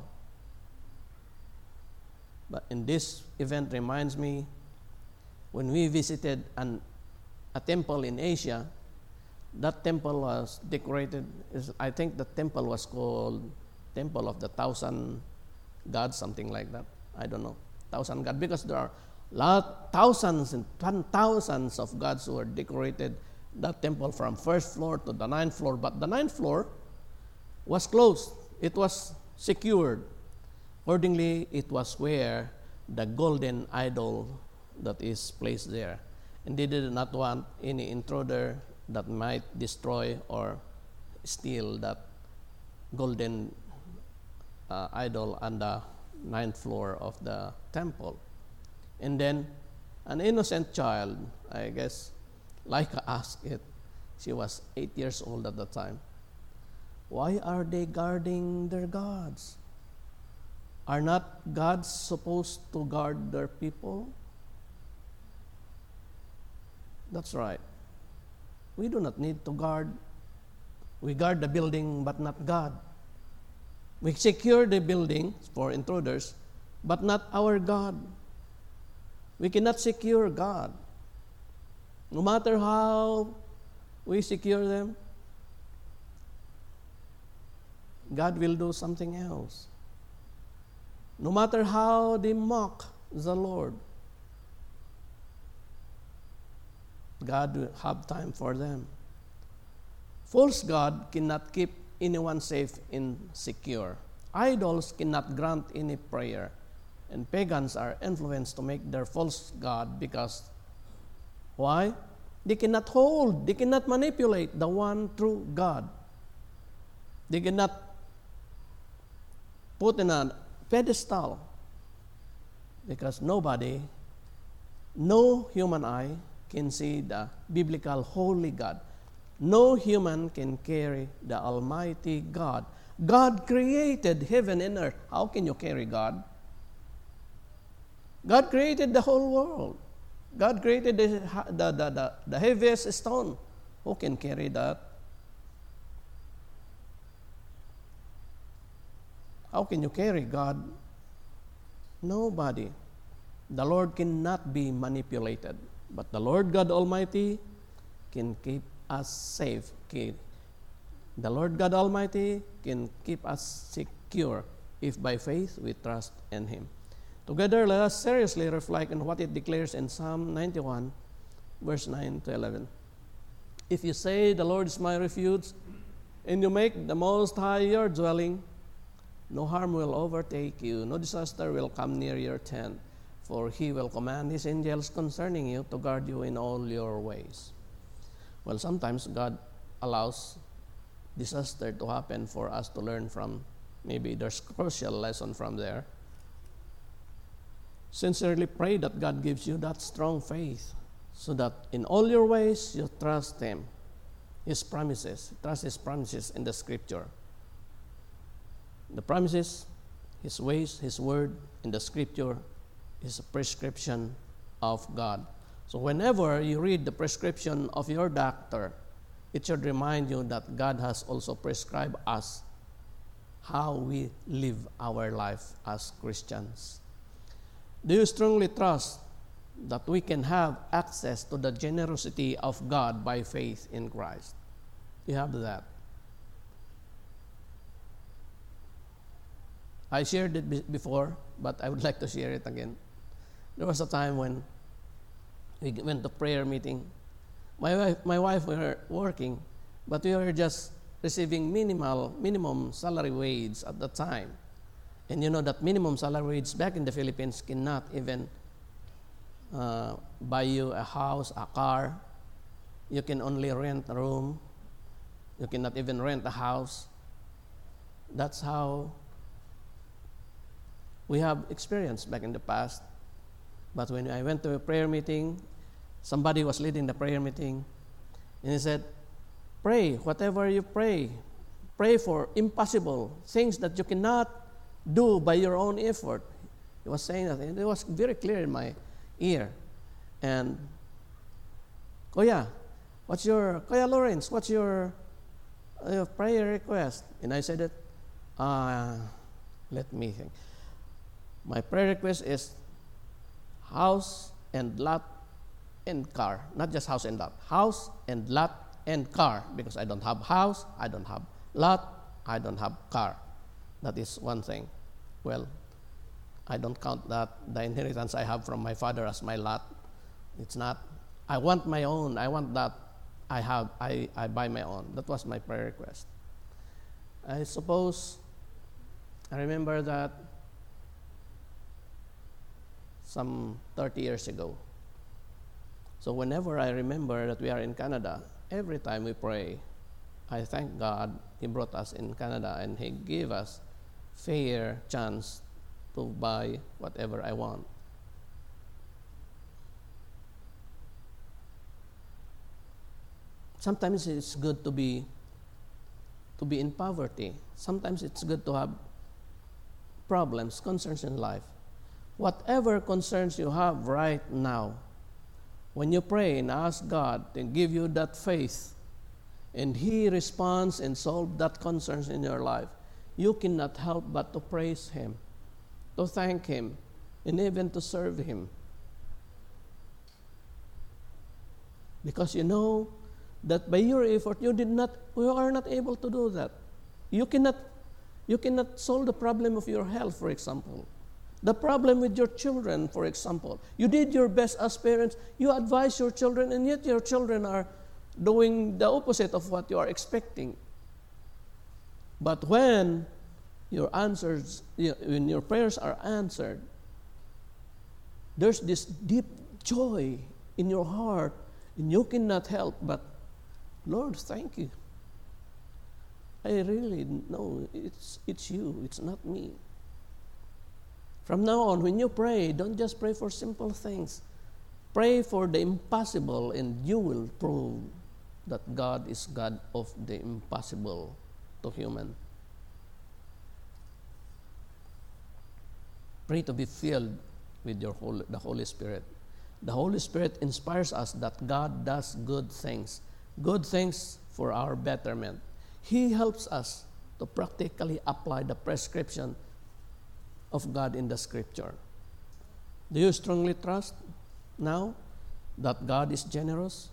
But in this event reminds me when we visited an, a temple in Asia, that temple was decorated, I think the temple was called temple of the thousand gods, something like that. I don't know, thousand gods, because there are lot, thousands and thousands of gods who are decorated that temple from first floor to the ninth floor. But the ninth floor was closed. It was secured. Accordingly, it was where the golden idol that is placed there. And they did not want any intruder that might destroy or steal that golden uh, idol on the ninth floor of the temple. And then an innocent child, I guess, Laika asked it. She was eight years old at the time. Why are they guarding their gods? Are not gods supposed to guard their people? That's right. We do not need to guard. We guard the building, but not God. We secure the building for intruders, but not our God. We cannot secure God. No matter how we secure them, God will do something else. No matter how they mock the Lord, God will have time for them. False God cannot keep anyone safe and secure. Idols cannot grant any prayer. And pagans are influenced to make their false God because, why? They cannot hold, they cannot manipulate the one true God. They cannot put in a pedestal because nobody, no human eye can see the biblical holy God. No human can carry the Almighty God. God created heaven and earth. How can you carry God? God created the whole world. God created the, the, the, the, the heaviest stone. Who can carry that? How can you carry God? Nobody. The Lord cannot be manipulated. But the Lord God Almighty can keep us safe. The Lord God Almighty can keep us secure if by faith we trust in Him. Together, let us seriously reflect on what it declares in Psalm ninety-one, verse nine to eleven. If you say, the Lord is my refuge, and you make the Most High your dwelling, no harm will overtake you, no disaster will come near your tent, for He will command His angels concerning you to guard you in all your ways. Well, sometimes God allows disaster to happen for us to learn from. Maybe there's crucial lesson from there. Sincerely pray that God gives you that strong faith so that in all your ways you trust Him, His promises, trust His promises in the Scripture. The promises, His ways, His word in the Scripture is a prescription of God. So whenever you read the prescription of your doctor, it should remind you that God has also prescribed us how we live our life as Christians. Do you strongly trust that we can have access to the generosity of God by faith in Christ? You have that. I shared it before, but I would like to share it again. There was a time when we went to prayer meeting. My wife, my wife were working, but we were just receiving minimal, minimum salary wage at the time. And you know that minimum salary wage back in the Philippines cannot even uh, buy you a house, a car. You can only rent a room. You cannot even rent a house. That's how we have experienced back in the past. But when I went to a prayer meeting, somebody was leading the prayer meeting, and he said, pray, whatever you pray, pray for impossible things that you cannot do by your own effort. He was saying that, and it was very clear in my ear. And, Kuya, what's your, Kuya Lawrence, what's your, uh, your prayer request? And I said that, uh, let me think. My prayer request is house and lot and car. Not just house and lot. House and lot and car. Because I don't have house, I don't have lot, I don't have car. That is one thing. Well, I don't count that the inheritance I have from my father as my lot. It's not. I want my own. I want that. I have. I, I buy my own. That was my prayer request. I suppose, I remember that some thirty years ago. So whenever I remember that we are in Canada, every time we pray, I thank God He brought us in Canada and He gave us fair chance to buy whatever I want. Sometimes it's good to be to be in poverty. Sometimes it's good to have problems, concerns in life. Whatever concerns you have right now, when you pray and ask God to give you that faith, and He responds and solves that concerns in your life, you cannot help but to praise Him, to thank Him, and even to serve Him. Because you know that by your effort, you did not, you are not able to do that. You cannot, you cannot solve the problem of your health, for example. The problem with your children, for example. You did your best as parents. You advise your children, and yet your children are doing the opposite of what you are expecting. But when your answers, when your prayers are answered, there's this deep joy in your heart, and you cannot help but, Lord, thank you. I really know it's it's you, it's not me. From now on, when you pray, don't just pray for simple things. Pray for the impossible, and you will prove that God is God of the impossible to human. Pray to be filled with your Holy, the Holy Spirit. The Holy Spirit inspires us that God does good things, good things for our betterment. He helps us to practically apply the prescription of God in the Scripture. Do you strongly trust now that God is generous?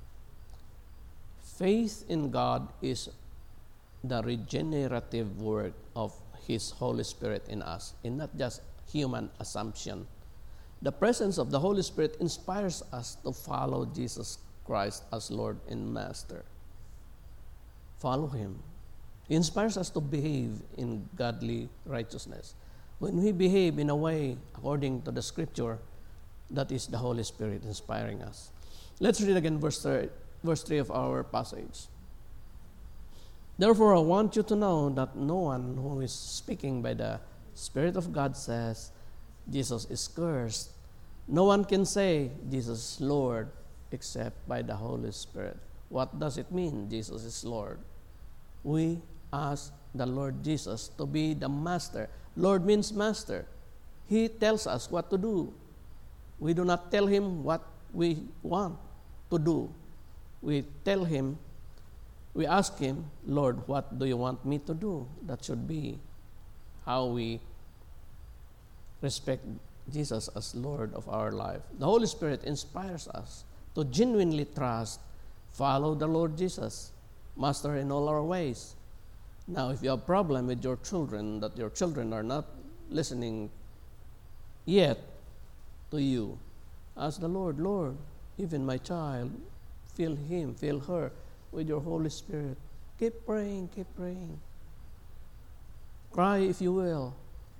Faith in God is the regenerative work of His Holy Spirit in us, and not just human assumption. The presence of the Holy Spirit inspires us to follow Jesus Christ as Lord and Master. Follow Him. He inspires us to behave in godly righteousness. When we behave in a way according to the Scripture, that is the Holy Spirit inspiring us. Let's read again verse three, verse three of our passage. Therefore, I want you to know that no one who is speaking by the Spirit of God says, Jesus is cursed. No one can say, Jesus is Lord, except by the Holy Spirit. What does it mean, Jesus is Lord? We ask the Lord Jesus to be the Master. Lord means Master. He tells us what to do. We do not tell Him what we want to do. We tell Him, we ask Him, Lord, what do you want me to do? That should be how we respect Jesus as Lord of our life. The Holy Spirit inspires us to genuinely trust, follow the Lord Jesus, Master in all our ways. Now, if you have a problem with your children, that your children are not listening yet to you, ask the Lord, Lord, even my child, fill him, fill her with your Holy Spirit. Keep praying, keep praying. Cry if you will.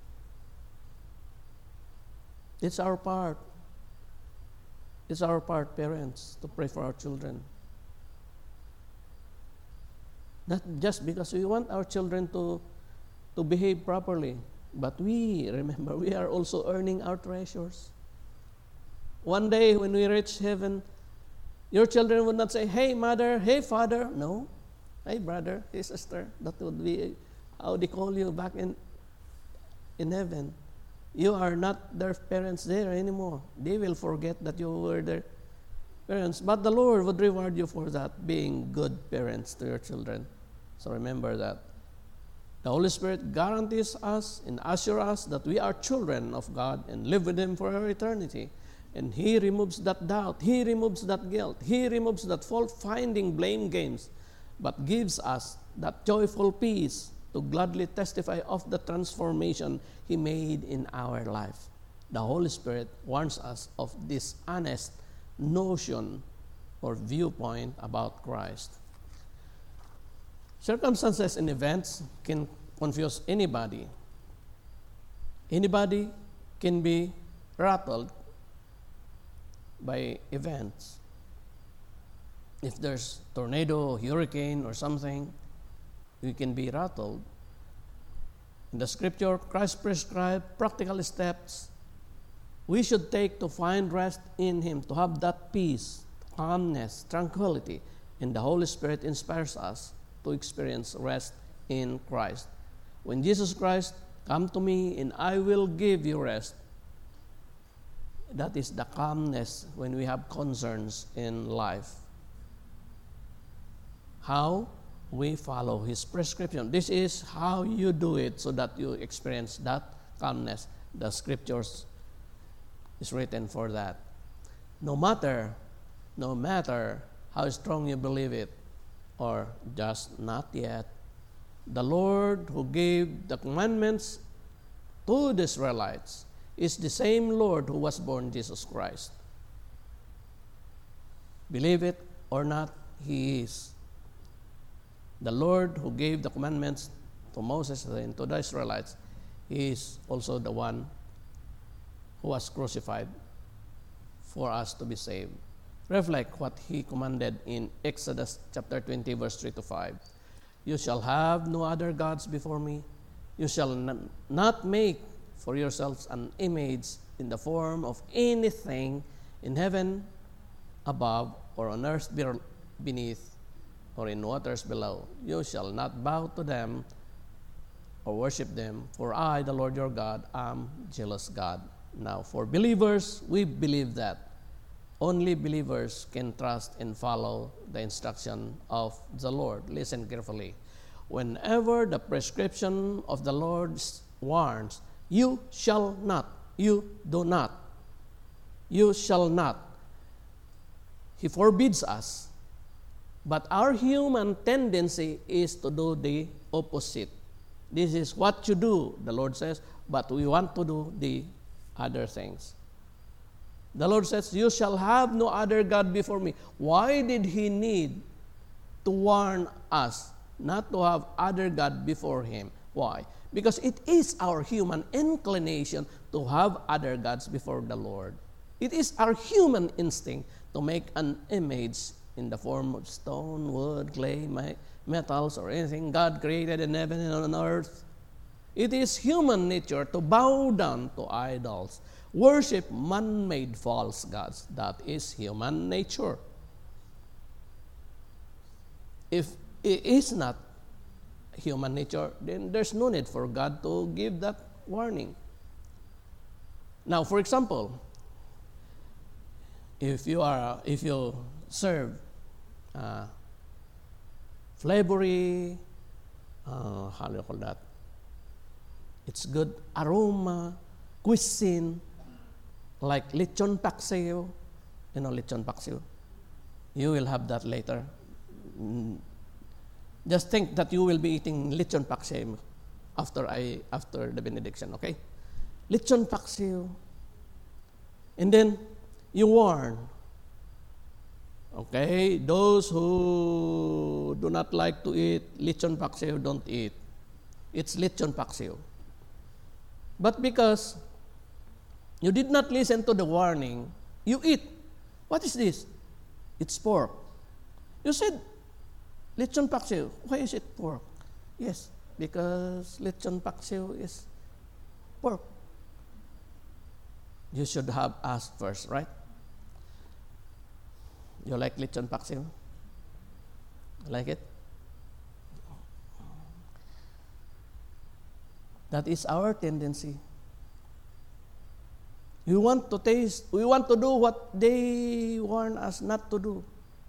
It's our part. It's our part, parents, to pray for our children. Not just because we want our children to, to behave properly, but we, remember, we are also earning our treasures. One day when we reach heaven, your children would not say, hey, mother, hey, father. No. Hey, brother, hey, sister. That would be how they call you back in, in heaven. You are not their parents there anymore. They will forget that you were their parents. But the Lord would reward you for that, being good parents to your children. So remember that. The Holy Spirit guarantees us and assures us that we are children of God and live with Him for eternity. And He removes that doubt. He removes that guilt. He removes that fault-finding blame games, but gives us that joyful peace to gladly testify of the transformation He made in our life. The Holy Spirit warns us of this honest notion or viewpoint about Christ. Circumstances and events can confuse anybody. Anybody can be rattled by events. If there's tornado, hurricane, or something, we can be rattled. In the scripture, Christ prescribed practical steps we should take to find rest in Him, to have that peace, calmness, tranquility, and the Holy Spirit inspires us to experience rest in Christ. When Jesus Christ, come to me and I will give you rest, that is the calmness when we have concerns in life. How? We follow His prescription. This is how you do it so that you experience that calmness. The scriptures is written for that. No matter, no matter how strong you believe it, or just not yet, the Lord who gave the commandments to the Israelites is the same Lord who was born Jesus Christ. Believe it or not, He is. The Lord who gave the commandments to Moses and to the Israelites, He is also the one who was crucified for us to be saved. Reflect what He commanded in Exodus chapter twenty, verse three to five. You shall have no other gods before me. You shall not make for yourselves an image in the form of anything in heaven above, or on earth beneath, or in waters below. You shall not bow to them or worship them, for I, the Lord your God, am jealous God. Now, for believers, we believe that only believers can trust and follow the instruction of the Lord. Listen carefully. Whenever the prescription of the Lord warns, you shall not, you do not, you shall not, He forbids us. But our human tendency is to do the opposite. This is what you do, the Lord says, but we want to do the other things. The Lord says, you shall have no other God before me. Why did He need to warn us not to have other God before Him? Why? Because it is our human inclination to have other gods before the Lord. It is our human instinct to make an image in the form of stone, wood, clay, metals, or anything God created in heaven and on earth. It is human nature to bow down to idols, worship man-made false gods. That is human nature. If it is not human nature, then there's no need for God to give that warning. Now, for example, if you are if you serve uh, flavory, uh, how do you call that? It's good aroma, cuisine, like lechon paksiw. You know lechon paksiw? You will have that later. Mm. Just think that you will be eating lechon paksiw after I after the benediction, okay? Lechon paksiw. And then you warn. Okay, those who do not like to eat lechon paksiw, don't eat. It's lechon paksiw. But because you did not listen to the warning, you eat. What is this? It's pork. You said, lechon paksiw. Why is it pork? Yes, because lechon paksiw is pork. You should have asked first, right? You like lechon paksiw? Like it? That is our tendency. We want to taste, we want to do what they warn us not to do.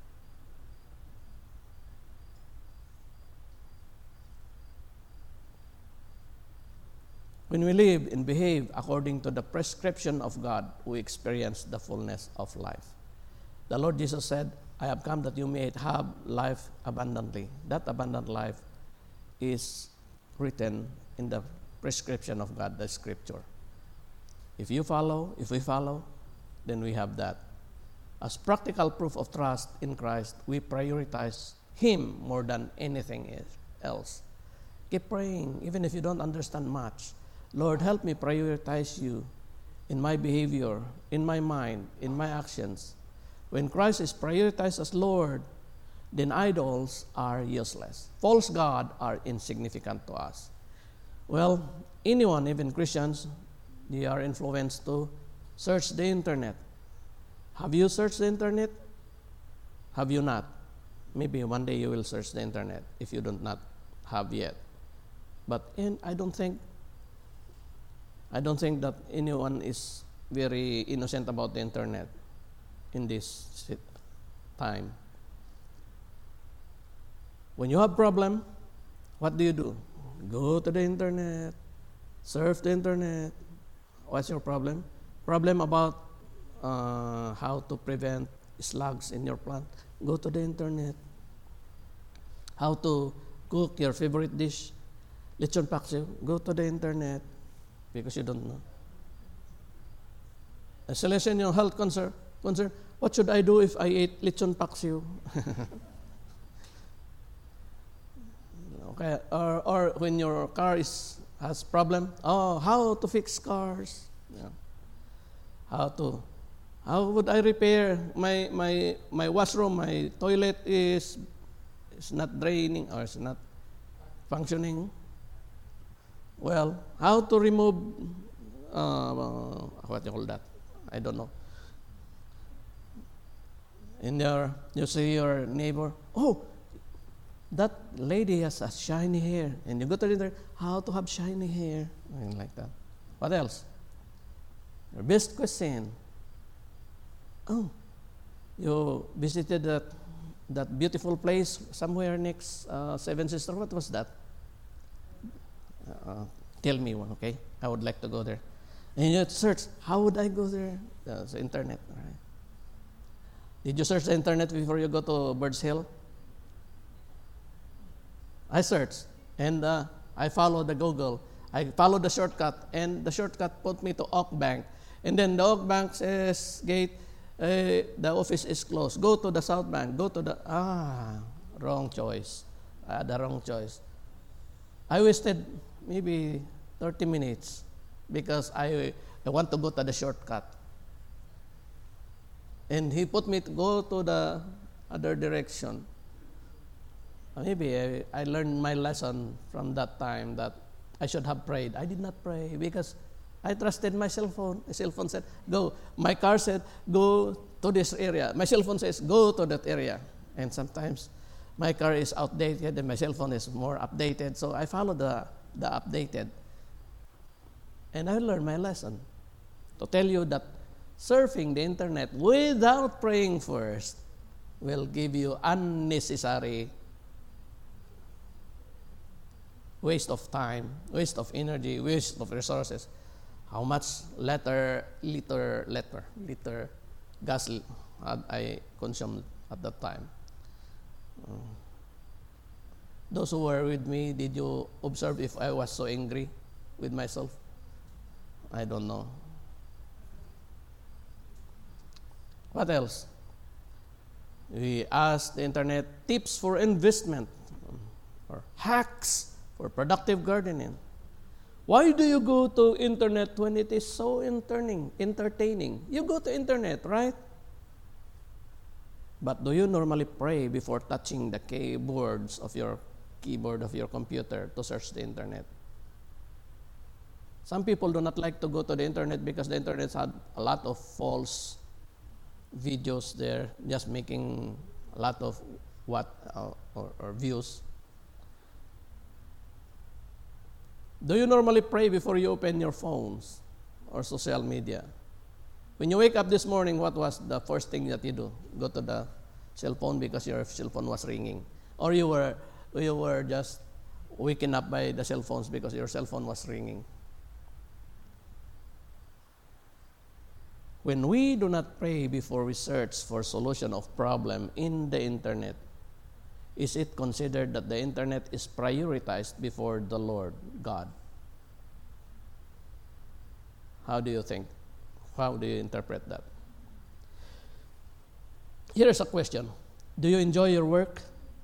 When we live and behave according to the prescription of God, we experience the fullness of life. The Lord Jesus said, I have come that you may have life abundantly. That abundant life is written in the prescription of God, the Scripture. If you follow, if we follow, then we have that. As practical proof of trust in Christ, we prioritize Him more than anything else. Keep praying, even if you don't understand much. Lord, help me prioritize You in my behavior, in my mind, in my actions. When Christ is prioritized as Lord, then idols are useless. False gods are insignificant to us. Well, anyone, even Christians, they are influenced to search the internet. Have you searched the internet? Have you not? Maybe one day you will search the internet if you do not have yet. But in, I don't think I don't think that anyone is very innocent about the internet in this time. When you have problem, what do you do? Go to the internet, surf the internet. What's your problem? Problem about uh, how to prevent slugs in your plant. Go to the internet. How to cook your favorite dish, lechon paksiw. Go to the internet because you don't know. A selection your health concern. Concern. What should I do if I ate lechon paksiw? Okay, or, or when your car is has problem, oh, how to fix cars? Yeah. How to, how would I repair my my my washroom? My toilet is is not draining or is not functioning. Well, how to remove uh, what you call that? I don't know. In your, you see your neighbor. Oh, that lady has a shiny hair, and you go to the how to have shiny hair, and like that. What else? Your best question. Oh, you visited that that beautiful place somewhere next uh, Seven Sisters. What was that? Uh, tell me one, okay? I would like to go there. And you search. How would I go there? Uh, the internet, right? Did you search the internet before you go to Birds Hill? I searched, and uh, I followed the Google. I followed the shortcut, and the shortcut put me to Oak Bank. And then the Oak Bank says, gate, uh, the office is closed. Go to the South Bank. Go to the, ah, wrong choice. Uh, the wrong choice. I wasted maybe thirty minutes because I, I want to go to the shortcut. And he put me to go to the other direction. Maybe I, I learned my lesson from that time that I should have prayed. I did not pray because I trusted my cell phone. My cell phone said, go. My car said, go to this area. My cell phone says, go to that area. And sometimes my car is outdated and my cell phone is more updated. So I follow the, the updated. And I learned my lesson. To tell you that surfing the internet without praying first will give you unnecessary waste of time, waste of energy, waste of resources. How much liter, liter, liter, liter gas had I consumed at that time? Uh, those who were with me, did you observe if I was so angry with myself? I don't know. What else? We asked the internet tips for investment or hacks for productive gardening. Why do you go to internet when it is so entertaining? Entertaining. You go to internet, right? But do you normally pray before touching the keyboards of your keyboard of your computer to search the internet? Some people do not like to go to the internet because the internet had a lot of false videos there, just making a lot of what uh, or, or views. Do you normally pray before you open your phones or social media? When you wake up this morning, what was the first thing that you do? Go to the cell phone because your cell phone was ringing, or you were you were just waken up by the cell phones because your cell phone was ringing. When we do not pray before we search for solution of problem in the internet, Is it considered that the internet is prioritized before the Lord God? How do you think? How do you interpret that? Here is a question. Do you enjoy your work?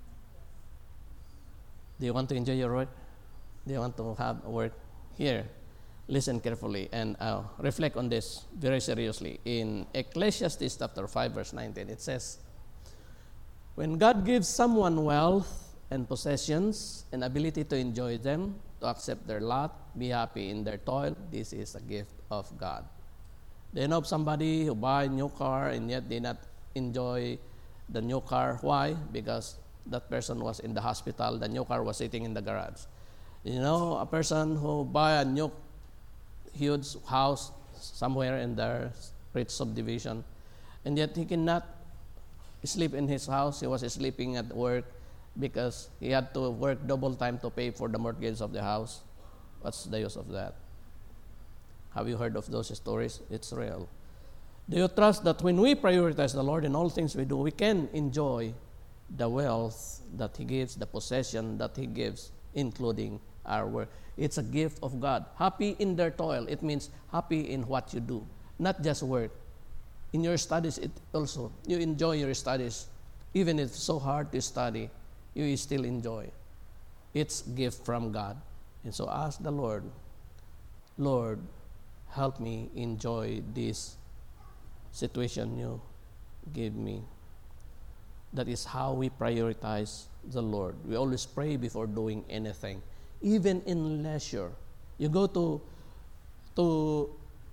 Do you want to enjoy your work? Do you want to have work? Here, listen carefully and uh, reflect on this very seriously. In Ecclesiastes chapter five, verse nineteen, it says, when God gives someone wealth and possessions and ability to enjoy them, to accept their lot, be happy in their toil, this is a gift of God. Do you know of somebody who buy a new car and yet did not enjoy the new car? Why? Because that person was in the hospital, the new car was sitting in the garage. You know, a person who buy a new huge house somewhere in their rich subdivision, and yet he cannot sleep in his house. He was sleeping at work because he had to work double time to pay for the mortgage of the house. What's the use of that? Have you heard of those stories? It's real. Do you trust that when we prioritize the Lord in all things we do, we can enjoy the wealth that He gives, the possession that He gives, including our work? It's a gift of God. Happy in their toil. It means happy in what you do, not just work. In your studies, it also, you enjoy your studies. Even if it's so hard to study, you still enjoy. It's a gift from God. And so ask the Lord, Lord, help me enjoy this situation you give me. That is how we prioritize the Lord. We always pray before doing anything, even in leisure. You go to to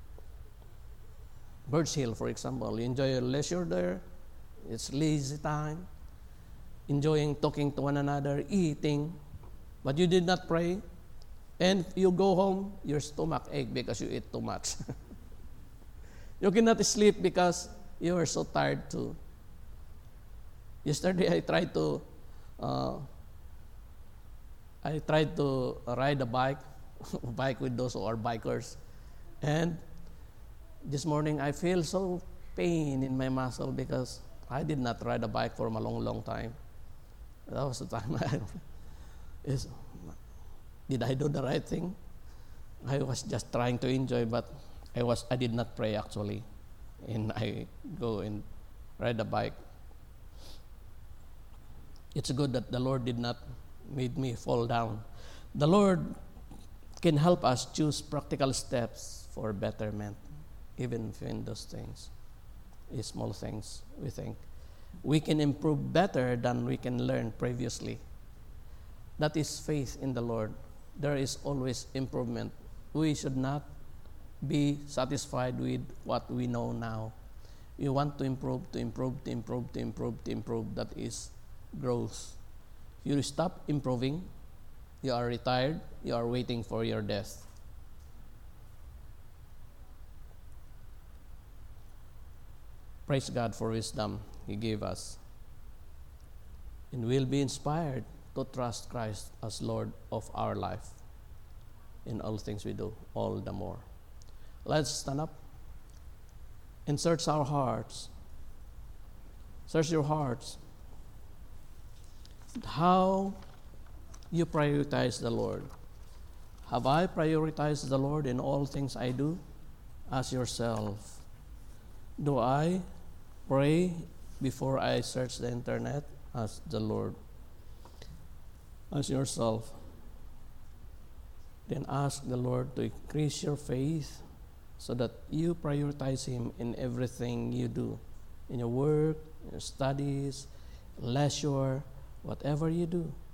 Birds Hill, for example. You enjoy your leisure there. It's lazy time. Enjoying talking to one another, eating. But you did not pray. And you go home, your stomach ache because you eat too much. You cannot sleep because you are so tired too. Yesterday I tried to uh, I tried to ride a bike, bike with those who are bikers. And this morning I feel so pain in my muscle because I did not ride a bike for a long, long time. That was the time I is did I do the right thing? I was just trying to enjoy, but I was I did not pray actually. And I go and ride a bike. It's good that the Lord did not make me fall down. The Lord can help us choose practical steps for betterment, even in those things, small things we think. We can improve better than we can learn previously. That is faith in the Lord. There is always improvement. We should not be satisfied with what we know now. We want to improve, to improve, to improve, to improve, to improve. That is growth. If you stop improving, you are retired, you are waiting for your death. Praise God for wisdom He gave us. And we'll be inspired to trust Christ as Lord of our life in all things we do, all the more. Let's stand up and search our hearts. Search your hearts. How you prioritize the Lord. Have I prioritized the Lord in all things I do? Ask yourself. Do I pray before I search the internet? Ask the Lord. Ask yourself. Then ask the Lord to increase your faith so that you prioritize Him in everything you do. In your work, in your studies, leisure, whatever you do.